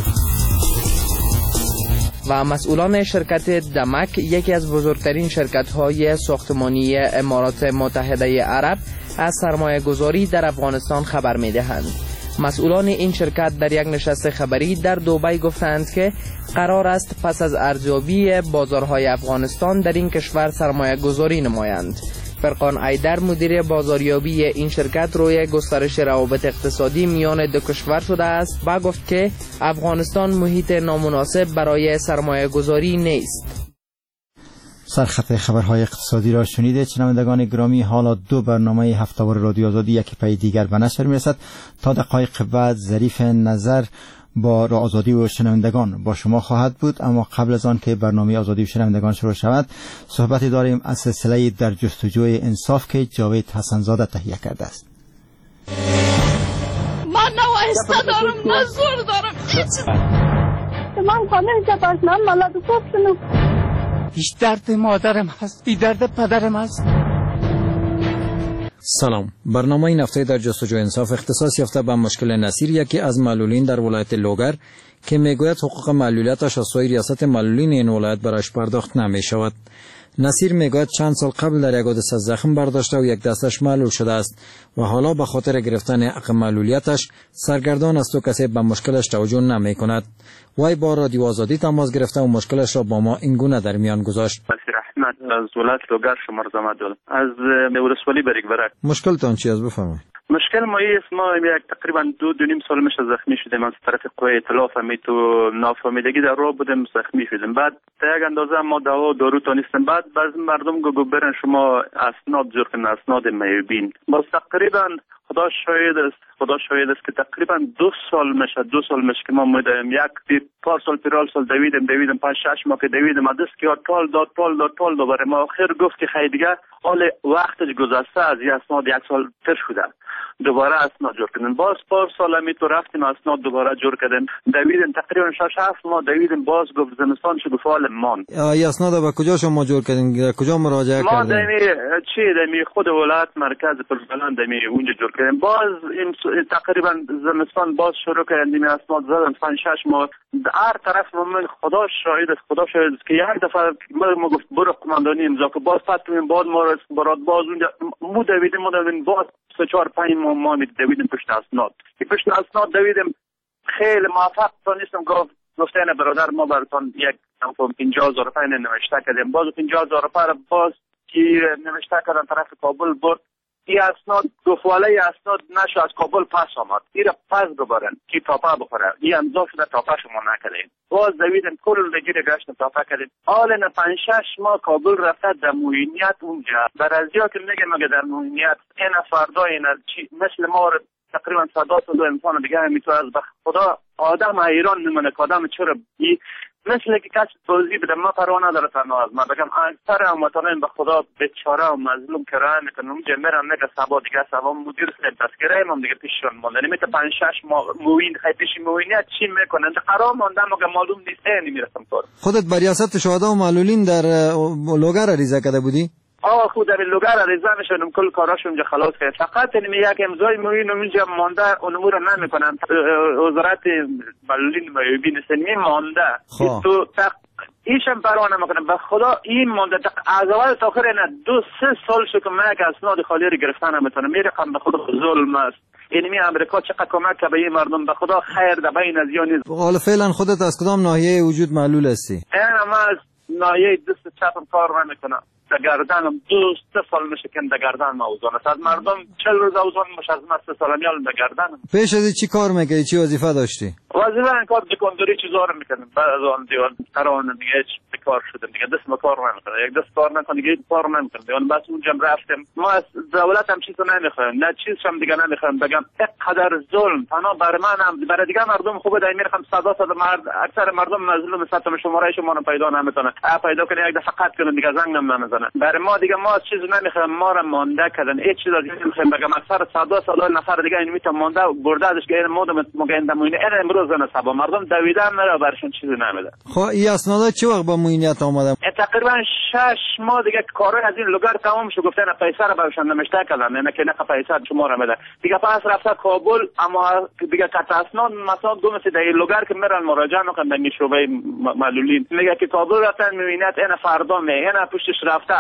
و مسئولان شرکت دمک، یکی از بزرگترین شرکت‌های ساختمانی امارات متحده عرب، از سرمایه‌گذاری در افغانستان خبر می‌دهند. مسئولان این شرکت در یک نشست خبری در دبی گفتند که قرار است پس از ارزیابی بازارهای افغانستان در این کشور سرمایه‌گذاری نمایند. فرقان ایدر مدیر بازاریابی این شرکت روی گسترش روابط اقتصادی میان دو کشور شده است و گفت که افغانستان محیط نامناسب برای سرمایه‌گذاری نیست. سرخط خبرهای اقتصادی را شنیده. شنوندگان گرامی، حالا 2 برنامه هفته‌وار رادیو آزادی یک پی دیگر به نشر میرسد. تا دقایق بعد ظریف نظر با رادیو آزادی و شنوندگان با شما خواهد بود. اما قبل از آن که برنامه آزادی و شنوندگان شروع شود، صحبتی داریم از سلسله در جستجوی انصاف که جاوید حسنزاده تهیه کرده است. من نه وایسته دارم نه زور دارم. من خانه جباز من ملاد گفتنم. هیچ درد مادرم هست، بی درد پدرم هست. سلام. برنامه این هفته در جستجوی انصاف اختصاص یافته به مشکل نصیر، یکی از معلولین در ولایت لوگر که میگوید حقوق معلولیتش از سوی ریاست معلولین این ولایت برایش پرداخت نمی شود. نصیر میگوید چند سال قبل در یک حادثه زخم برداشته و یک دستش معلول شده است و حالا به خاطر گرفتن حق معلولیتش سرگردان است و کسی به مشکلش توجه نمی کند. وی با رادیو آزادی تماس گرفته و مشکلش را با ما این گونه در میان گذاشت. احمد از ولایت لوگر شمار زمدول از ولسوالی بریک برک. مشکلتان چی است بفرمایید؟ مشکل ما است، ما یک تقریبا 2.5 سال میشه زخمی شدیم از طرف قوه ائتلاف. تو نافهمیدگی در راه بودیم زخمی شدیم. بعد تا یک اندازه ما دوا و دارو تانستیم. بعد بعضی مردم گفت برن شما اسناد جور کنین، اسناد میبین. باز تقریبا خدا شاهد است که تقریبا 2 سال میشه که ما میدیم. یک پارسال پیرال سال دویدم 5-6 ماه که دویدم دست که طال دوباره ما آخر گفت که خیلی دیگه حال وقتش گذشته، از این اسناد 1 سال تر شده، دوباره اسناد جور کردن. باز پارسال می تو رفتیم اسناد دوباره جور کردن، دویدم تقریبا 6-7 ماه دویدم. باز گفت زمستان شد فعال مان. اسناد با کجا شما جور کردین؟ کجا مراجعه کردین؟ ما دمی خود ولایت مرکز پرزلند دمی اونجا جور کردیم. باز تقریبا زمستان باز شروع کردیم اسناد زدن 5-6 ماه. هر طرف من خدا شاهد است که یک دفعه ما گفت برو قماندانی امضا که باز فتویم باز ما برات باز اونجا مو دویدیم باز 3-4-5 ماه دویدیم پشت اسناد دویدیم. خیلی موفق تونستم گفتن برادر ما براتون یک 50,000 روپیه نوشته کردیم. باز 50,000 روپیه باز که نوشته کردن طرف کابل برد. این اسناد گفواله اسناد نشو از کابل پس آمد. این را پس ببرن که تاپه بخوره. این امضا شده تاپه شما نکردیم. باز دویدن کل دیگه گشتن تاپه کردیم. حالا 5-6 ماه کابل رفته در موینیت اونجا. در ازیا که میگه مگه در موینیت این فردا این مثل ما تقریبا 100 انسان دیگه میتونه از خدا آدم ایران نمونه که آدم چرا مثل که کسی توضیح بده. ما پروا نداره تنها از من بگم اکثر هموطنان به خدا بیچاره و مظلوم که راه میکنن اونجا میرن میگه سبا مدیر سلیم تذکره هم دیگه پیششون مونده نمیته 5-6 ماه موین خیلی پیش موینیت چی میکنن قرار مونده مگه معلوم نیست نمیرسم کار. خودت بر ریاست شهدا و معلولین در لوگر ریزه کرده بودی؟ خود در لوگر ریزه میشدم کل کاراش اونجا خلاص کرد. فقط یک امضای موین اونجا مونده اونمور نمیکنن. وزارت معلولین میبین سنمی مونده تو ایشم پروانه میکنم به خدا این مونده از اول تا آخر نه 2-3 سال شد که من یک اسناد خالی رو گرفتن نمیتونم. میرقم به خدا ظلم است. اینمی امریکا چقدر کمک که به این مردم به خدا خیر در بین از یا نیست. حالا فعلا خودت از کدام ناحیه وجود معلول هستی؟ من از ناحیه دست چپم کار نمیکنم. در گردنم 2-3 سال میشه که در گردن اوزان است. از مردم 40 روز اوزان باشه از من 3 سال میال در گردنم. پیش از چی کار میکردی؟ چی وظیفه داشتی؟ وظیفه این کار دکانداری چیزا رو میکنم. بعد از آن دیوان قرار دیگه هیچ کار شدم دیگه دست ما کار نمیکنه. یک دست کار نکنه دیگه کار نمیکنه. دیوان بس اونجا رفتم. ما از دولت هم چیزو نمیخوایم. نه چیزم دیگه نمیخوایم. بگم اینقدر ظلم تنها بر من هم برای دیگه مردم خوبه در میرم صدا مرد اکثر مردم مظلوم ستم شماره شما رو پیدا نمیکنه. پیدا کنه یک دفعه قطع کنه دیگه زنگ نمیزنه. ما دیگه ما چیز نمیخوایم. ما رو مانده کردن هیچ چیز دیگه نمیخوایم. بگم اکثر صدا نفر دیگه این میتونه مانده بردادش که این مودم مگه موینه این امروز نه سبا مردم دویدن مرا برشون چیزی نمیده. خب این اسناد چه وقت با موینیت آمدن؟ تقریبا 6 ماه دیگه کارای از این لوگر تمام شد. گفتن پیسه رو برشون نمیشته کردن نه که نه پیسه شما رو میده. دیگه پس رفته کابل اما دیگه کات اسناد مثلا دو مثل در لوگر که میرن مراجعه میکنن در شعبه معلولین میگه که کابل رفتن موینیت این فردا میگه نه پشتش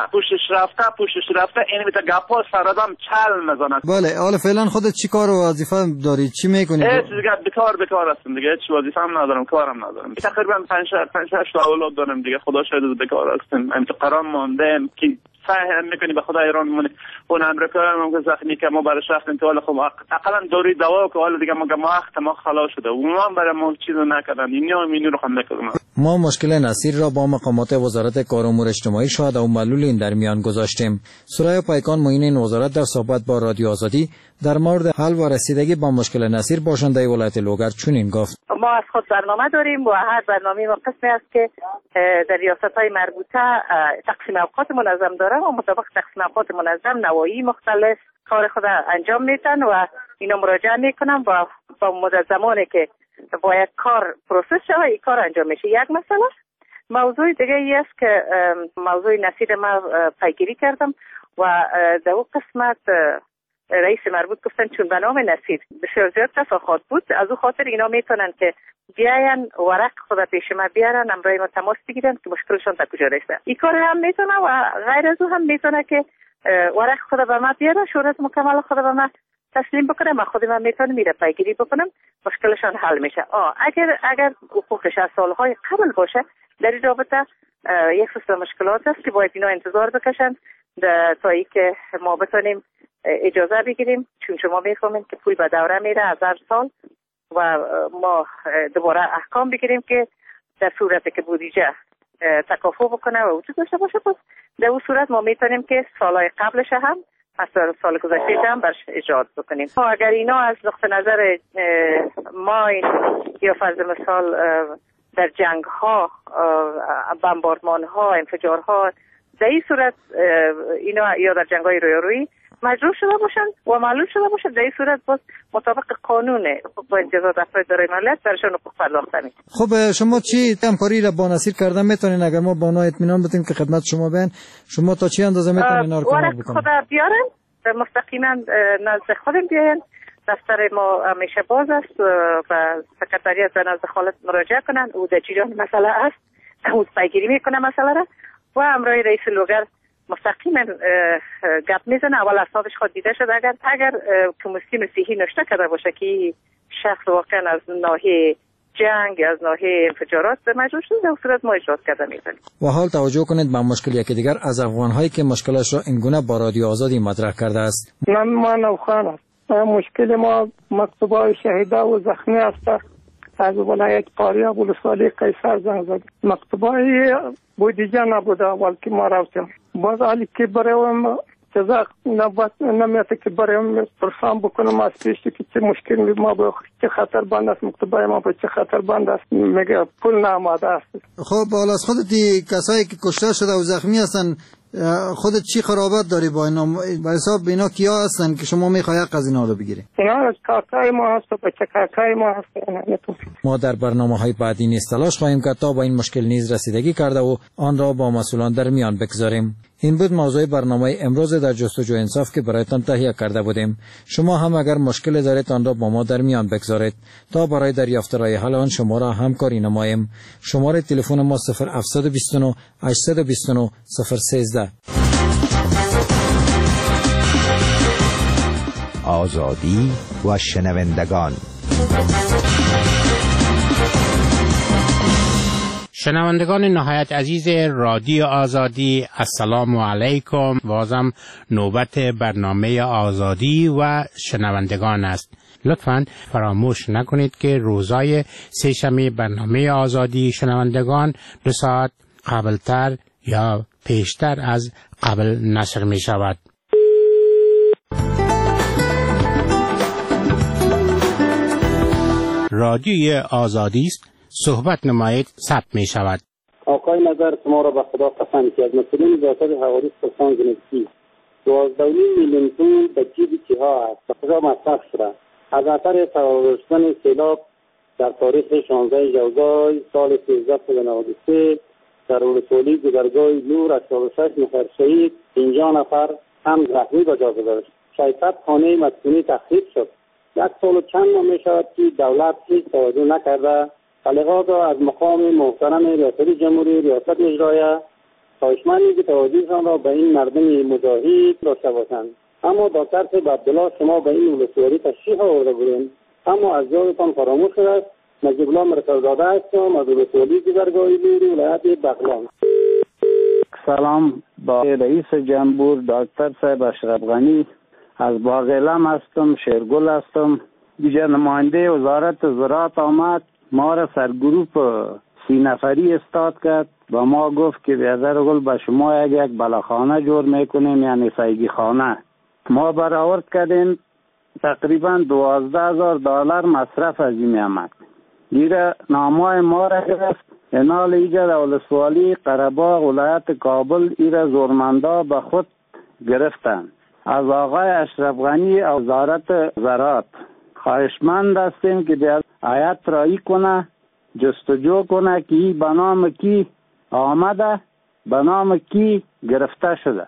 رفته این میته گپاس فردام چل میزنه. بله حالا فعلا خودت چی کار و وظیفه داری؟ چی میکنی؟ هیچ دیگه بیکار هستم دیگه. هیچ وظیفه هم ندارم کارم ندارم. تقریبا 5-6 تا اولاد دارم دیگه. خدا شاید بیکار هستم. قرار موندم که سعی میکنی به خدا ایران مونه. اون امریکا هم زخمی که ما برای شخص انتقال خب اقلا دوری دوا که حالا دیگه ما خلاص شده و ما برای ما چیزو نکردن. اینو رو هم نکردم. ما مشکل نصیر را با مقامات وزارت کار و امور اجتماعی شهدا و معلولین در میان گذاشتیم. سرای پیکان معین این وزارت در صحبت با رادیو آزادی در مورد حل و رسیدگی با مشکل نصیر باشنده ولایت لوگر چنین گفت: ما از خود برنامه داریم و هر برنامه ما قسمی است که در ریاست‌های مربوطه تقسیم اوقات منظم داره و مطابق تقسیم اوقات منظم نواحی مختلف کار خود انجام میدن و اینا مراجعه میکنن و با مدت زمانی که باید کار پروسس شود این کار انجام میشه. یک مسئله. موضوع دیگه ای است که موضوع نصیر ما پیگیری کردم و در اون قسمت رئیس مربوط گفتن چون به نام نصیر بسیار زیاد تفاخات بود از اون خاطر اینا میتونن که بیاین ورق خود پیش ما بیارن امرای ما تماس بگیرن که مشکلشون تا کجا رسیده. این کار هم میتونه و غیر از اون هم میتونه که ورق خود به ما بیاره شورت مکمل خود به ما تسلیم بکنم و خود من میتونم میره پیگیری بکنم مشکلشان حل میشه. اگر حقوقش از سالهای قبل باشه در این رابطه یک سلسله مشکلات است که باید اینا انتظار بکشن تا ای که ما بتونیم اجازه بگیریم چون شما میفهمید که پول به دوره میره از هر سال و ما دوباره احکام بگیریم که در صورتی که بودجه تکافو بکنه و وجود داشته باشه، پس در اون صورت ما میتونیم که سالهای قبلش هم از سال گذشته هم برش اجرا بکنیم. اگر اینا از نقطه نظر ماین یا فرض مثال در جنگ ها، بمباردمان ها، انفجار ها، در این صورت اینا یا در جنگ های رویارویی مجروح شده باشن و معلول شده باشن، در این صورت باز مطابق قانون حقوق و امتیازات افراد دارای مالیات برشان حقوق پرداخته میشه. خب شما چی همکاری را با نصیر کردن میتونین؟ اگر ما با اونا اطمینان بدیم که خدمت شما بیان، شما تا چی اندازه میتونین اینا رو کمک بکنید؟ خدا بیارن مستقیما نزد خودم بیاین، دفتر ما همیشه باز است و سکرتریات به نزد خالد مراجعه کنن، او در جریان مسئله است، او پیگیری میکنه مسئله را و امرای رئیس لوگر مستقیما گپ میزنه. اول اسنادش خود دیده شد، اگر کمیسیون مسیحی نشته کرده باشه که شخص واقعا از ناحیه جنگ، از ناحیه انفجارات مجروح شده، در صورت ما اجرات کرده میزنیم. و حال توجه کنید به مشکل یکی دیگر از افغان‌هایی که مشکلش را اینگونه با رادیو آزادی مطرح کرده است. من نوخان است. مشکل ما مکتوبای شهیده و زخمی است. از ولایت قاریاب ولسوالی قیصر زنگ زد. مکتوبای بودجه نبوده اول که ما رفتیم. باز حالی که برایم جزاق نمیاته که برایم پرسان بکنم از پیش که چه مشکل ما به چه خطر بند است، مکتوبای ما به چه خطر بند است، میگه پول ناماده است. خب بالا از خودتی کسایی که کشته شده و زخمی هستن خودت چی خرابت داری با اینا؟ به حساب اینا کیا هستن که شما میخوای حق از اینا رو بگیری؟ اینا از کاکای ما هست و بچه کاکای ما هست. ما در برنامه‌های بعدی نیز تلاش خواهیم کرد تا با این مشکل نیز رسیدگی کرده و آن را با مسئولان در میان بگذاریم. این بود موضوع برنامه امروز در جستجوی انصاف که برایتان تهیه کرده بودیم. شما هم اگر مشکل دارید آن را با ما در میان بگذارید تا برای دریافت راه حل آن شما را همکاری نماییم. شماره تلفن ما 0729 829 013. آزادی و شنوندگان. شنوندگان نهایت عزیز رادیو آزادی، السلام علیکم. بازم نوبت برنامه آزادی و شنوندگان است. لطفاً فراموش نکنید که روزای سه‌شنبه برنامه آزادی شنوندگان 2 ساعت قبلتر یا پیشتر از قبل نشر می شود. رادیوی آزادی است، صحبت نمایید، ثبت می شود. آقای نظر شما را به خدا قسم که از مسئولین ریاست حوادث پرسان زنگی 12.5 میلیون پول به جیب چیها است و خدا مصرف شده از اثر فرار شدن سیلاب در تاریخ 16 ژوئیه سال 1393 در ولسوالی گذرگاه نور از 46 نفر شهید، 50 نفر هم زخمی به جا گذاشت. 600 خانه مسکونی تخریب شد. 1 سال و چند ماه می شود که دولت هیچ توجه نکرده. لذا از مقام محترم ریاست جمهوری، ریاست اجرایه خواهشمندیم که توجهشان را به این مردم مجاهد داشته باشند. اما با طرف عبدالله شما به این ولسوالی تشریف آورده بودیم، اما از یادتان فراموش شده است. نجیب الله مرکززاده هستم از ولسوالی گذرگاه نور ولایت بغلان. سلام، با رئیس جمهور دکتر صاحب اشرف غنی از باغلم هستم، شیرگل هستم. دیگر نماینده وزارت زراعت آمد، ما را سرگروپ 30 نفری استاد کرد و ما گفت که بیادر گل به شما یک بلاخانه جور میکنیم، یعنی سایگی خانه. ما برآورد کردیم تقریبا $12,000 مصرف از این آمد. دیره نامای ما را گرفت، انال ایجا در ولسوالی قره‌باغ ولایت کابل ایره زورمندا به خود گرفتن. از آقای اشرف غنی وزارت زراعت خواهشمند هستیم که بیاد آیت رایی کنه، جستجو کنه که این به نام کی آمده، به نام کی گرفته شده.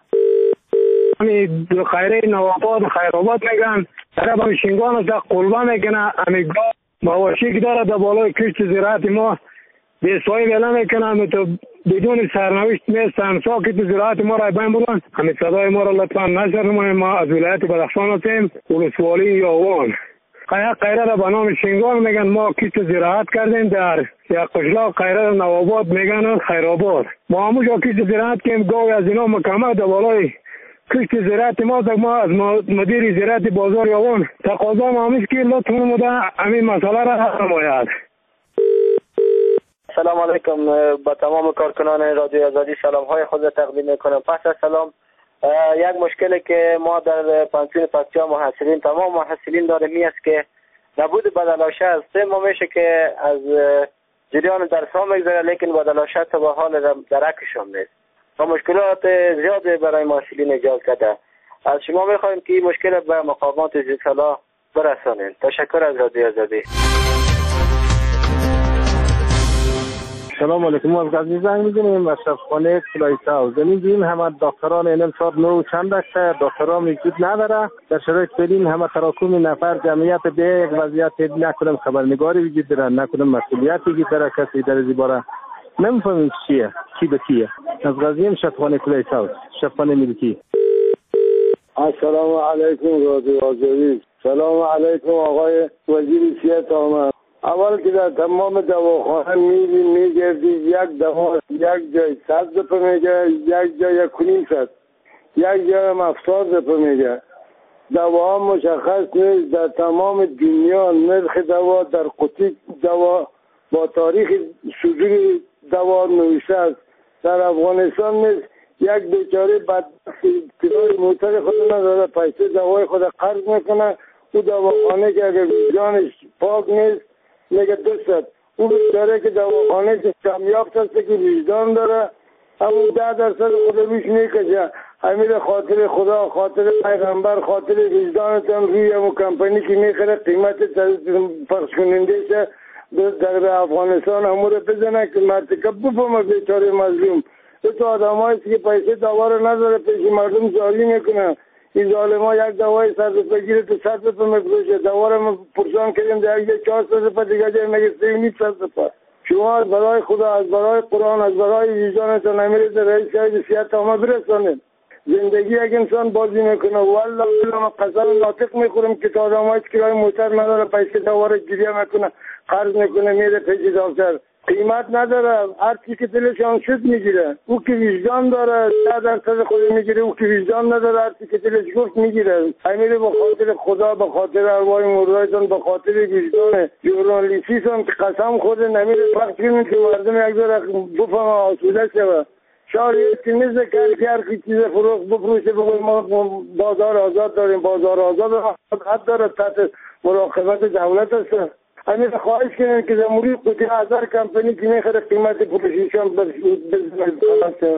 همی خیره نواباد خیرآباد میگن، طرف همی شنگان از قلبه میکنه، همی مواشی که داره در بالای کشت زراعت ما بیسوایی ویله میکنه، همی تو بدون سرنوشت میستن ساکت زراعت ما را بین بودن. همی صدای ما را لطفا نشر نماییم. ما از ولایت بدخشان هستیم، ولسوالی یاوان. قیره را به نام شنگان میگن، ما کشت زراعت کردیم در یک قشلاق قیره نواباد میگن خیرآباد. ما همونجا کشت زراعت کردیم، گاوی از اینا مکمل در بالای کشت زراعت ما از مدیر زراعت بازار یوان تقاضا مامیست که لطف نموده همین مسئله را حل نماید. سلام علیکم. با تمام کارکنان رادیو آزادی سلام های خود تقدیم میکنم. پس از سلام، یک مشکلی که ما در پانسیون پکتیا محصلین تمام محصلین داریم می است که نبود بدلاشه از 3 ماه میشه که از جریان درس ها میگذره، لیکن بدلاشه تا به حال درکشان نیست و مشکلات زیاد برای محصلین ایجاد کرده. از شما میخوایم که این مشکل به مقامات ذی‌صلاح برسانید. تشکر از رادیو آزادی. سلام علیکم. از غزنی زنگ می‌زنیم از شفاخانه کلایسا. زمین همه دکتران این سال نو چند است، دکتران موجود نداره. در شرایط فعلی همه تراکم نفر جمعیت به یک وضعیت نکنم خبرنگاری وجود داره، نکنم مسئولیتی وجود داره، کسی در زیباره نمی‌فهمیم چیه، کی به کیه. از غزنی شفاخانه کلایسا، شفاخانه ملکی. السلام علیکم رادیو آزادی. سلام علیکم آقای وزیر صحت آمد. اول که در تمام دواخانه میگردی یک دوا یک جای 100 روپیه میگه، یک جای 1.5 یک جای هم 70 روپیه میگه. دوا مشخص نیست. در تمام دنیا نرخ دوا در قطعه دوا با تاریخ صدور دوا نوشته است. در افغانستان نیست. یک بیچاره کرای موتر خود نداره، پیسه دوای خود قرض میکنه. او دواخانه که اگر جانش پاک نیست میگه 200. او بیچاره که دواخانه که کمیاب هست که وجدان داره، همون 10% خود روش میکشه. امیر خاطر خدا، خاطر پیغمبر، خاطر وجدانتان روی همون کمپانی که میخره قیمت پخش کننده شه در افغانستان همون رو بزنه که مرتکب بفهمه بیچاره مظلوم. تو آدم هاییست که پیسه دوا رو نداره پیش مردم جاری میکنه. این ظالم ها یک دوای 100 روپیه گیره تو 100 روپیه میفروشه. دوا رو پرسان کردیم در یک 400 روپیه دیگه جای مگه 3.5 روپیه. شما از برای خدا، از برای قرآن، از برای وجدانتان امیر رئیس شهید صحت آمد برسانید. زندگی یک انسان بازی میکنه. والله ما قسم ناطق میخورم که تا آدم هاییست که رای موتر نداره پیسه دوا رو گریه میکنه، قرض میکنه، میره پیش دکتر. قیمت نداره. هر چی که دلشان شد میگیره. او که وجدان داره 10% خود میگیره، او که وجدان نداره هر چی که دلش گفت میگیره. امیر به خاطر خدا، به خاطر ارواح مردایتان، به خاطر وجدان ژورنالیستیتون که قسم خود نمیر پخش کنید که مردم یک ذره بفهمه آسوده شوه. شاید که نیست که هر چیز فروخت بفروشه. بگوی ما بازار آزاد داریم. بازار آزاد حد داره، تحت مراقبت دولت است. همین خواهش کنیم که در مورد قطعه 1000 کمپانی که میخوره قیمت پروشیشن بزنید.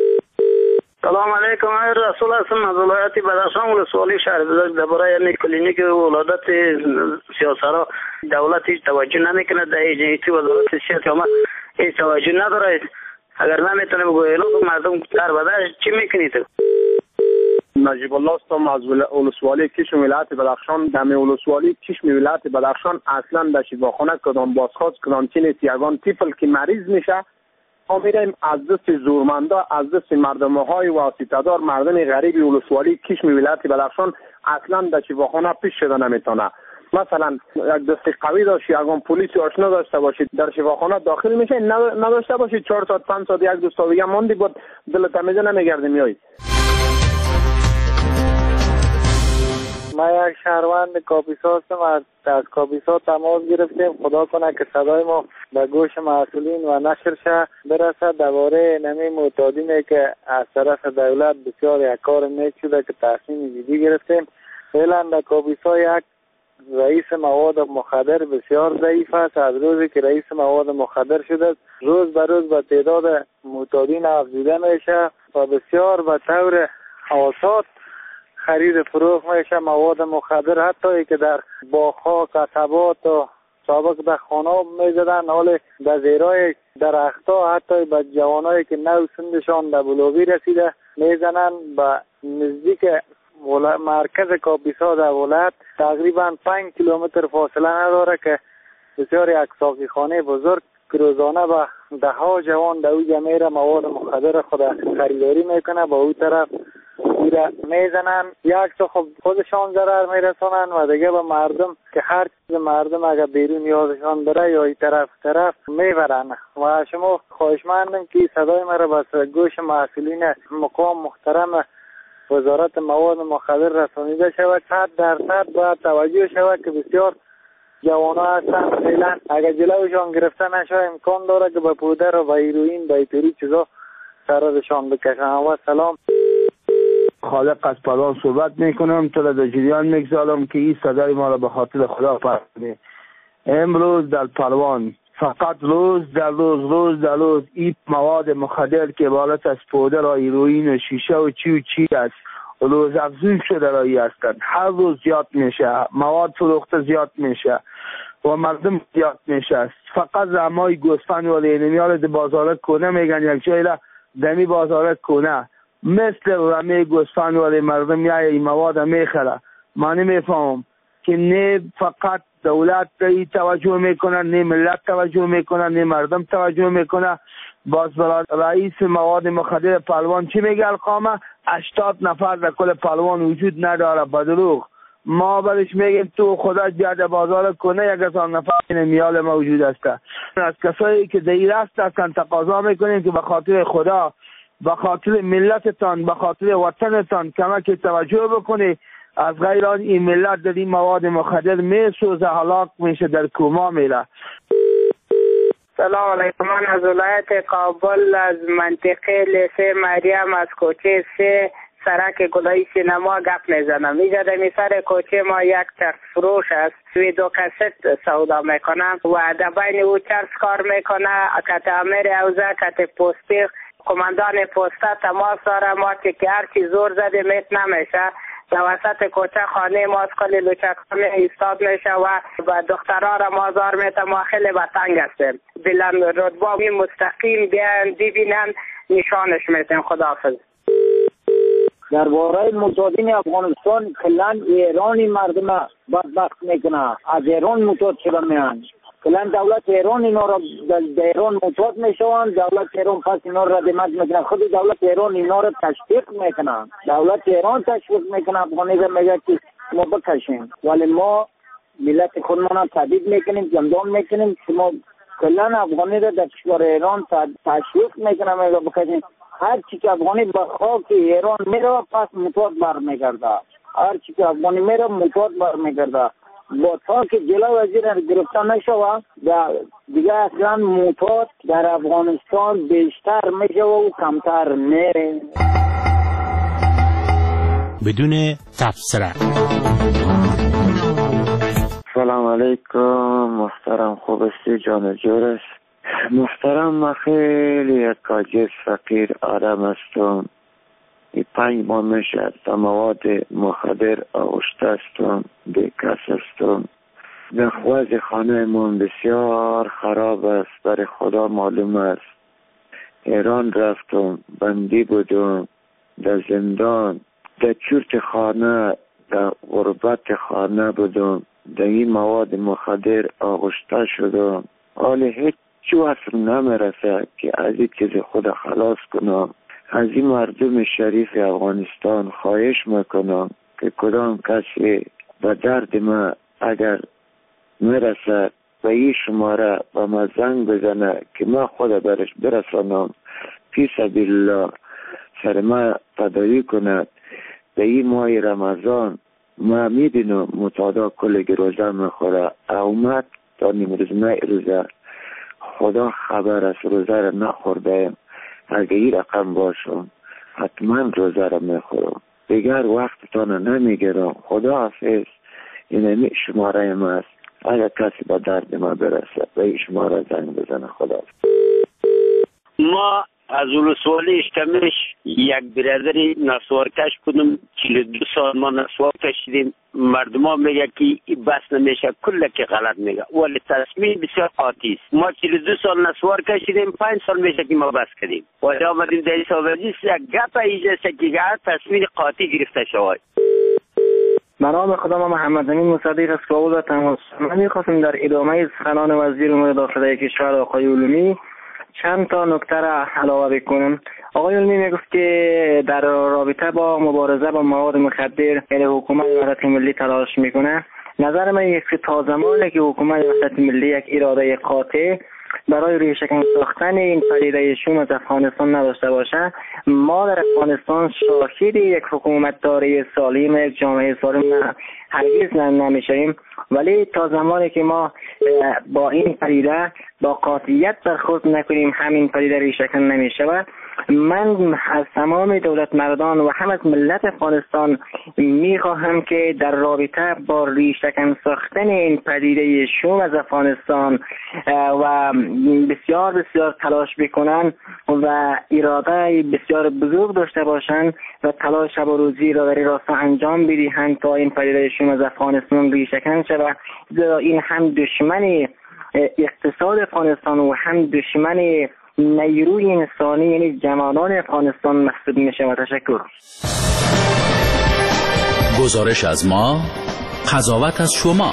سلام علیکم. من رسول هستم از ولایت بدخشان ولسوالی شهرزاد. درباره یک کلینیک ولادت سیاسرا دولت هیچ توجه نمیکنه. در ایجنسی وزارت صحت ما هیچ توجه نداره. اگر نمیتونه بگویه مردم در بدر چی میکنید؟ نجیب الله هستم از ولسوالی کشم ولایت بدخشان. در ولسوالی کشم ولایت بدخشان اصلا در شفاخانه کدام بازخواست کدام چین یگان تیپل که مریض میشه ما میریم از دست زورمندا، از دست مردم های واسطه‌دار، مردم غریبی ولسوالی کشم ولایت بدخشان اصلا در شفاخانه پیش شده نمیتونه. مثلا یک دست قوی داشت، یگان پلیس آشنا داشته باشید در شفاخانه داخل میشه، نداشته باشید 4 ساعت 5 ساعت یک دو ساعت دیگه موندی بود دلت میزه نمیگرده میای. ما یک شهروند کاپیسا هستم. از کاپیسا تماس گرفتیم. خدا کنه که صدای ما به گوش مسئولین و نشر شه برسد درباره نمی معتادینی که از طرف دولت بسیار یک کار نیک شده که تصمیم جدی گرفتیم. فعلا در کاپیسا یک رئیس مواد مخدر بسیار ضعیف است. از روزی که رئیس مواد مخدر شده روز به روز به تعداد معتادین افزوده میشه و بسیار به طور آساد خرید فروخت میشه مواد مخدر. حتی که در باغ‌ها، قصبات و سابق در خانه میزدن، حال در زیرای درختها حتی به جوانایی که نو سنشان در بلوغی رسیده میزنن. به نزدیک مرکز کاپیسا در ولایت تقریبا 5 کیلومتر فاصله نداره که بسیار یک ساقی خانه بزرگ که روزانه به ده ها جوان در اوی میره مواد مخدر خود خریداری میکنه، با او طرف میره میزنن. یک تو خب خودشان ضرر میرسانن و دیگه به مردم که هر چیز مردم اگر بیرون یادشان بره یا این طرف میبرن. و شما خواهشمندم که صدای مرا به گوش مسئولین مقام محترم وزارت مواد مخدر رسانیده شود 100% باید توجه شود که بسیار جوانان هستن فعلا اگر جلوشان گرفته نشه امکان داره که به پودر و به هیروئین به اینطوری چیزا سرشان بکشن. و سلام خالق از پلوان صحبت میکنم. تو در جریان میگذارم که این صدای ما را به خاطر خدا پخش کنی. امروز در پلوان فقط روز در روز این مواد مخدر که عبارت از پودر و هیروئین و شیشه و چی است روز افزون شده رایی هستند. هر روز زیاد میشه، مواد فروخته زیاد میشه و مردم زیاد میشه. فقط رمای گوسفند و لینمیال در بازار کنه میگن یک جایی را دمی بازار کنه مثل رمای گوسفند و مردم میای این مواد میخره. من نمیفهمم که نه فقط دولت ای توجه میکنه، نه ملت توجه میکنه، نه مردم توجه میکنه. باز رئیس مواد مخدر پلوان چی میگه؟ القامه 80 نفر در کل پلوان وجود نداره. بدروغ ما برش میگیم تو خدا جاده بازار کنه 1000 نفر میال موجود است. از کسایی که دیر است هستن تقاضا میکنیم که به خاطر خدا، به خاطر ملتتان، به خاطر وطنتان کمک توجه بکنی. از غیر آن این ملت در این مواد مخدر میسوزه، هلاک میشه، در کوما میره. سلام علیکم. من از ولایت کابل از منطقه لیسه مریم از کوچه 3 سرک گلای سینما گپ میزنم. اینجا در سر کوچه ما یک چرس فروش است، ویدیو کست سودا میکنم و در بین او چرس کار میکنه. کت امیر اوزه، کت پوستی، کماندان پسته تماس داره ما که هرچی زور زده میت نمیشه. در وسط کوچه خانه ما از کلی لوچکانه ایستاد میشه و دخترها را مازار میته. ما خیلی بطنگ هستیم. بلند رتبه مستقیم بیان ببینن نشانش میتیم. خداحافظ. درباره متادین افغانستان کلان ایرانی مردم بدبخت میکنه. از ایران متاد شده میان. کلان دولت ایران اینا را در ایران متاد میشوند. دولت ایران پس اینا را ردیمت میکنه. خود دولت ایران اینا را تشویق میکنه. دولت ایران تشویق میکنه افغانی را میگه که ما بکشیم، ولی ما ملت خودمان را تهدید میکنیم، زندان میکنیم. شما کلان افغانی را در کشور ایران تشویق میکنه میگه بکشیم. هر چی که افغانی به خاک ایران میره پس متاد برمیگرده. هر چی که افغانی میره متاد برمیگرده. با تا که جلو وزیر گرفته نشوه دیگه اصلا متاد در افغانستان بیشتر میشه و کمتر میره. بدون تبصره. سلام علیکم محترم، خوب استی جان جورش محترم. من خیلی یک عاجز فقیر آدم هستم. 5 ماه میشه از مواد مخدر آغشته هستم، بیکس هستم. نخواز خانه من بسیار خراب است، برای خدا معلوم است. ایران رفتم، بندی بودم، در زندان، در چرت خانه، در غربت خانه بودم، در این مواد مخدر آغشته شدم. حالا هیچ واسم نمیرسه که از این چیز خود خلاص کنم. از این مردم شریف افغانستان خواهش میکنم که کدام کسی به درد ما اگر میرسد به این شماره به ما زنگ بزنه که ما خود برش برسانم، فی سبیل الله سر ما فدایی کند. به این ماه رمضان ما میبینم متعدا کل روزه میخوره. اومد تا نیمروزنه روزه، خدا خبر است روزه را نخورده. اگه این رقم باشم حتما روزه را میخورم، دیگر وقت تانه نمیگیرم. خدا حافظ. این شماره ما است. اگر کسی با درد ما برسه به این شماره زنگ بزنه. خدا حافظ. ما از ولسوالی اشتمش یک برادری نسوار کش کنم. 42 سال ما نسوار کشیدیم. مردم ها میگه که بس نمیشه، کل که غلط میگه، ولی تصمیم بسیار قاطی است. ما 42 سال نسوار کشیدیم، 5 سال میشه که ما بس کردیم. ولی آمدیم در حسابی یک گپ ایجاست که تصمیم قاطی گرفته شود. به نام خدا محمد امین مصدق از کابل و تماس. من میخواستم در ادامه سخنان وزیر امور داخلی کشور آقای علومی چند تا نکته را علاوه بکنم. آقای علمی میگفت که در رابطه با مبارزه با مواد مخدر حکومت وحدت ملی تلاش میکنه. نظر من یک تا زمانی که حکومت وحدت ملی یک اراده قاطع برای ریشه‌کن ساختن این پدیده شوم از افغانستان نداشته باشه، ما در افغانستان شاهد یک حکومت داری سالم، یک جامعه سالم هرگز نمیشیم. ولی تا زمانی که ما با این پدیده با قاطعیت برخورد نکنیم، همین پدیده ریشه‌کن نمیشود. من از تمام دولت مردان و هم از ملت افغانستان میخواهم که در رابطه با ریشه‌کن ساختن این پدیده شوم از افغانستان و بسیار بسیار تلاش بکنن و اراده بسیار بزرگ داشته باشند و تلاش شب و روزی را در راستا انجام بدهند تا این پدیده شوم از افغانستان ریشه‌کن شود. این هم دشمن اقتصاد افغانستان و هم دشمن نیروی انسانی یعنی جوانان افغانستان محسوب می شود. تشکر. گزارش از ما، قضاوت از شما.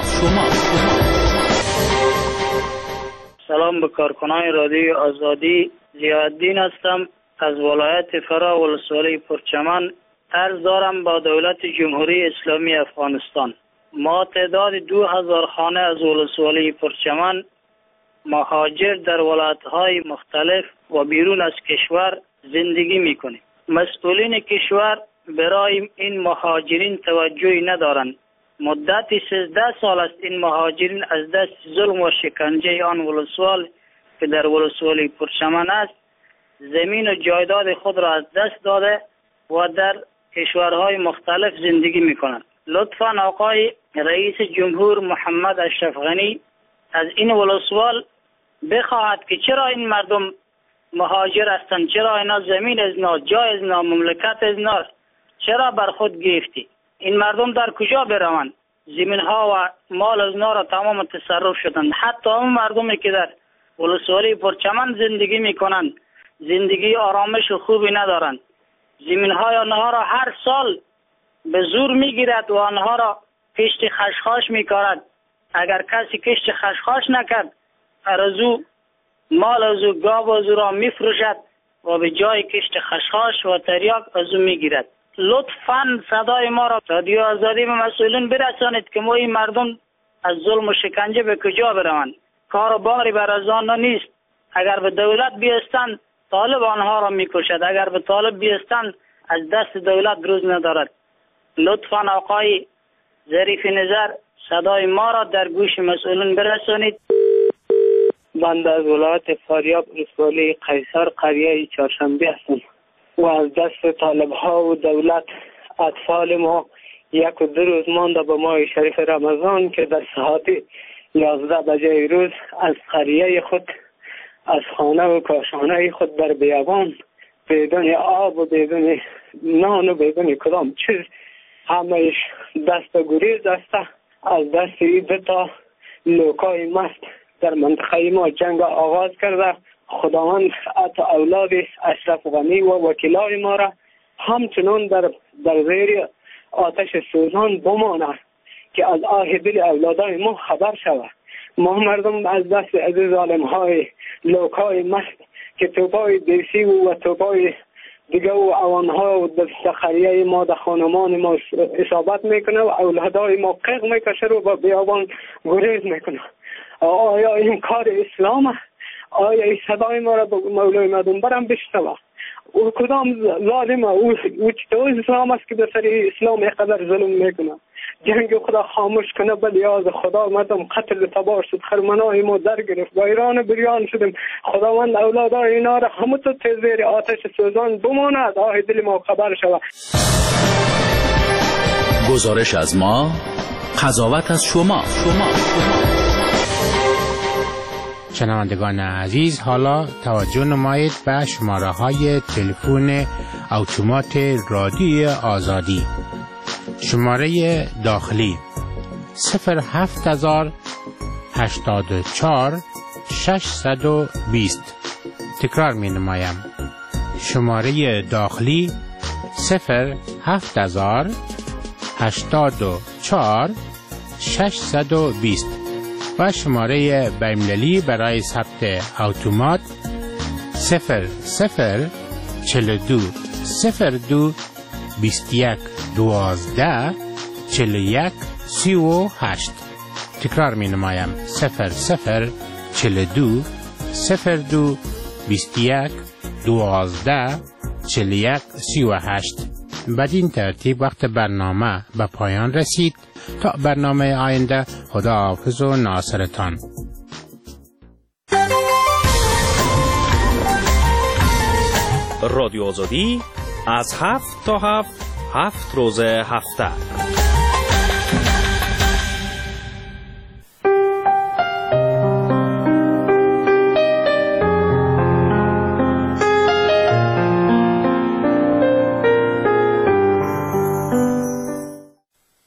سلام به کارکنان رادیو آزادی. ضیاءالدین هستم از ولایت فرا ولسوالی پرچمن. عرض دارم با دولت جمهوری اسلامی افغانستان. ما تعداد 2000 خانه از ولسوالی پرچمن مهاجر در ولایت‌های مختلف و بیرون از کشور زندگی می‌کنیم. مسئولین کشور برای این مهاجرین توجهی ندارند. مدتی 13 سال است این مهاجرین از دست ظلم و شکنجه آن ولسوال که در ولسوالی پرچمن است زمین و جایداد خود را از دست داده و در کشورهای مختلف زندگی می‌کنند. لطفاً آقای رئیس جمهور محمد اشرف غنی از این ولسوال بخواهد که چرا این مردم مهاجر هستند، چرا اینا زمین از نا، جای از نا، مملکت از نا چرا بر خود گرفتی؟ این مردم در کجا بروند؟ زمین ها و مال از نا را تمام تصرف شدند. حتی اون مردمی که در ولسوالی پرچمن زندگی میکنند زندگی آرامش و خوبی ندارند. زمین های آنها را هر سال به زور میگیرد و آنها را کشت خشخاش میکارد. اگر کسی کشت خشخاش نکرد ارزو مال از او گاو از او را میفروشد و به جای کشت خشخاش و تریاک از او میگیرد. لطفاً صدای ما را رادیو آزادی به مسئولین برسانید که ما این مردم از ظلم و شکنجه به کجا بروند. کار و باری بر از آن نیست. اگر به دولت بیستند طالب آنها را میکشد، اگر به طالب بیستند از دست دولت روز ندارد. لطفاً آقای ظریف نظر صدای ما را در گوش مسئولین برسانید. بنده از ولایت فاریاب ولسوالی قیصر قریه چهارشنبه هستم و از دست طالب ها و دولت اطفال ما 1 و 2 روز مانده به ماه شریف رمضان که در ساعت 11 بجه روز از قریه خود، از خانه و کاشانه خود در بیابان بدون آب و بدون نان و بدون کدام چیز همهش دست گریز است. از دست این 2 تا لوکای مست در منطقه ما جنگ آغاز کرده. خداوند حتی اولاد اشرف غنی و وکیلای ما را همچنان در زیر آتش سوزان بمانه که از آه دل اولادای ما خبر شود. ما مردم از دست از ظالم های لوکای مست که توپای دیسی و توپای دیگه و اوانها و دستخریه ما در خانمان ما اصابت میکنه و اولادای ما قیق میکشه رو با بیابان گریز میکنه. آیا این کار اسلامه؟ آیا این صدای ما را مولای مردم برم بشنوه؟ او کدام ظالمه؟ او چطور اسلام است که به سر اسلام اینقدر ظلم میکنه؟ جنگ خدا خاموش کنه به لیاز خدا. مردم قتل تبار شد، خرمنای ما در گرفت، با ایران بریان شدیم. خداوند اولادای اینا را همونطور زیر آتش سوزان بماند. آه دل ما خبر شود. گزارش از ما، قضاوت از شما. شنوندگان عزیز، حالا توجه نمایید به شماره های تلفن اتومات رادیو آزادی. شماره داخلی 07084 620. تکرار می نمایم. شماره داخلی 07084 620 و شماره بین‌المللی برای ثبت اتومات 0042 02 21 12 41 38. تکرار می نمایم 0042 02 21 12 41 38. بدین ترتیب وقت برنامه به پایان رسید. تا برنامه آینده، خداحافظ و ناصرتان. رادیو آزادی از 7 تا 7 روز هفته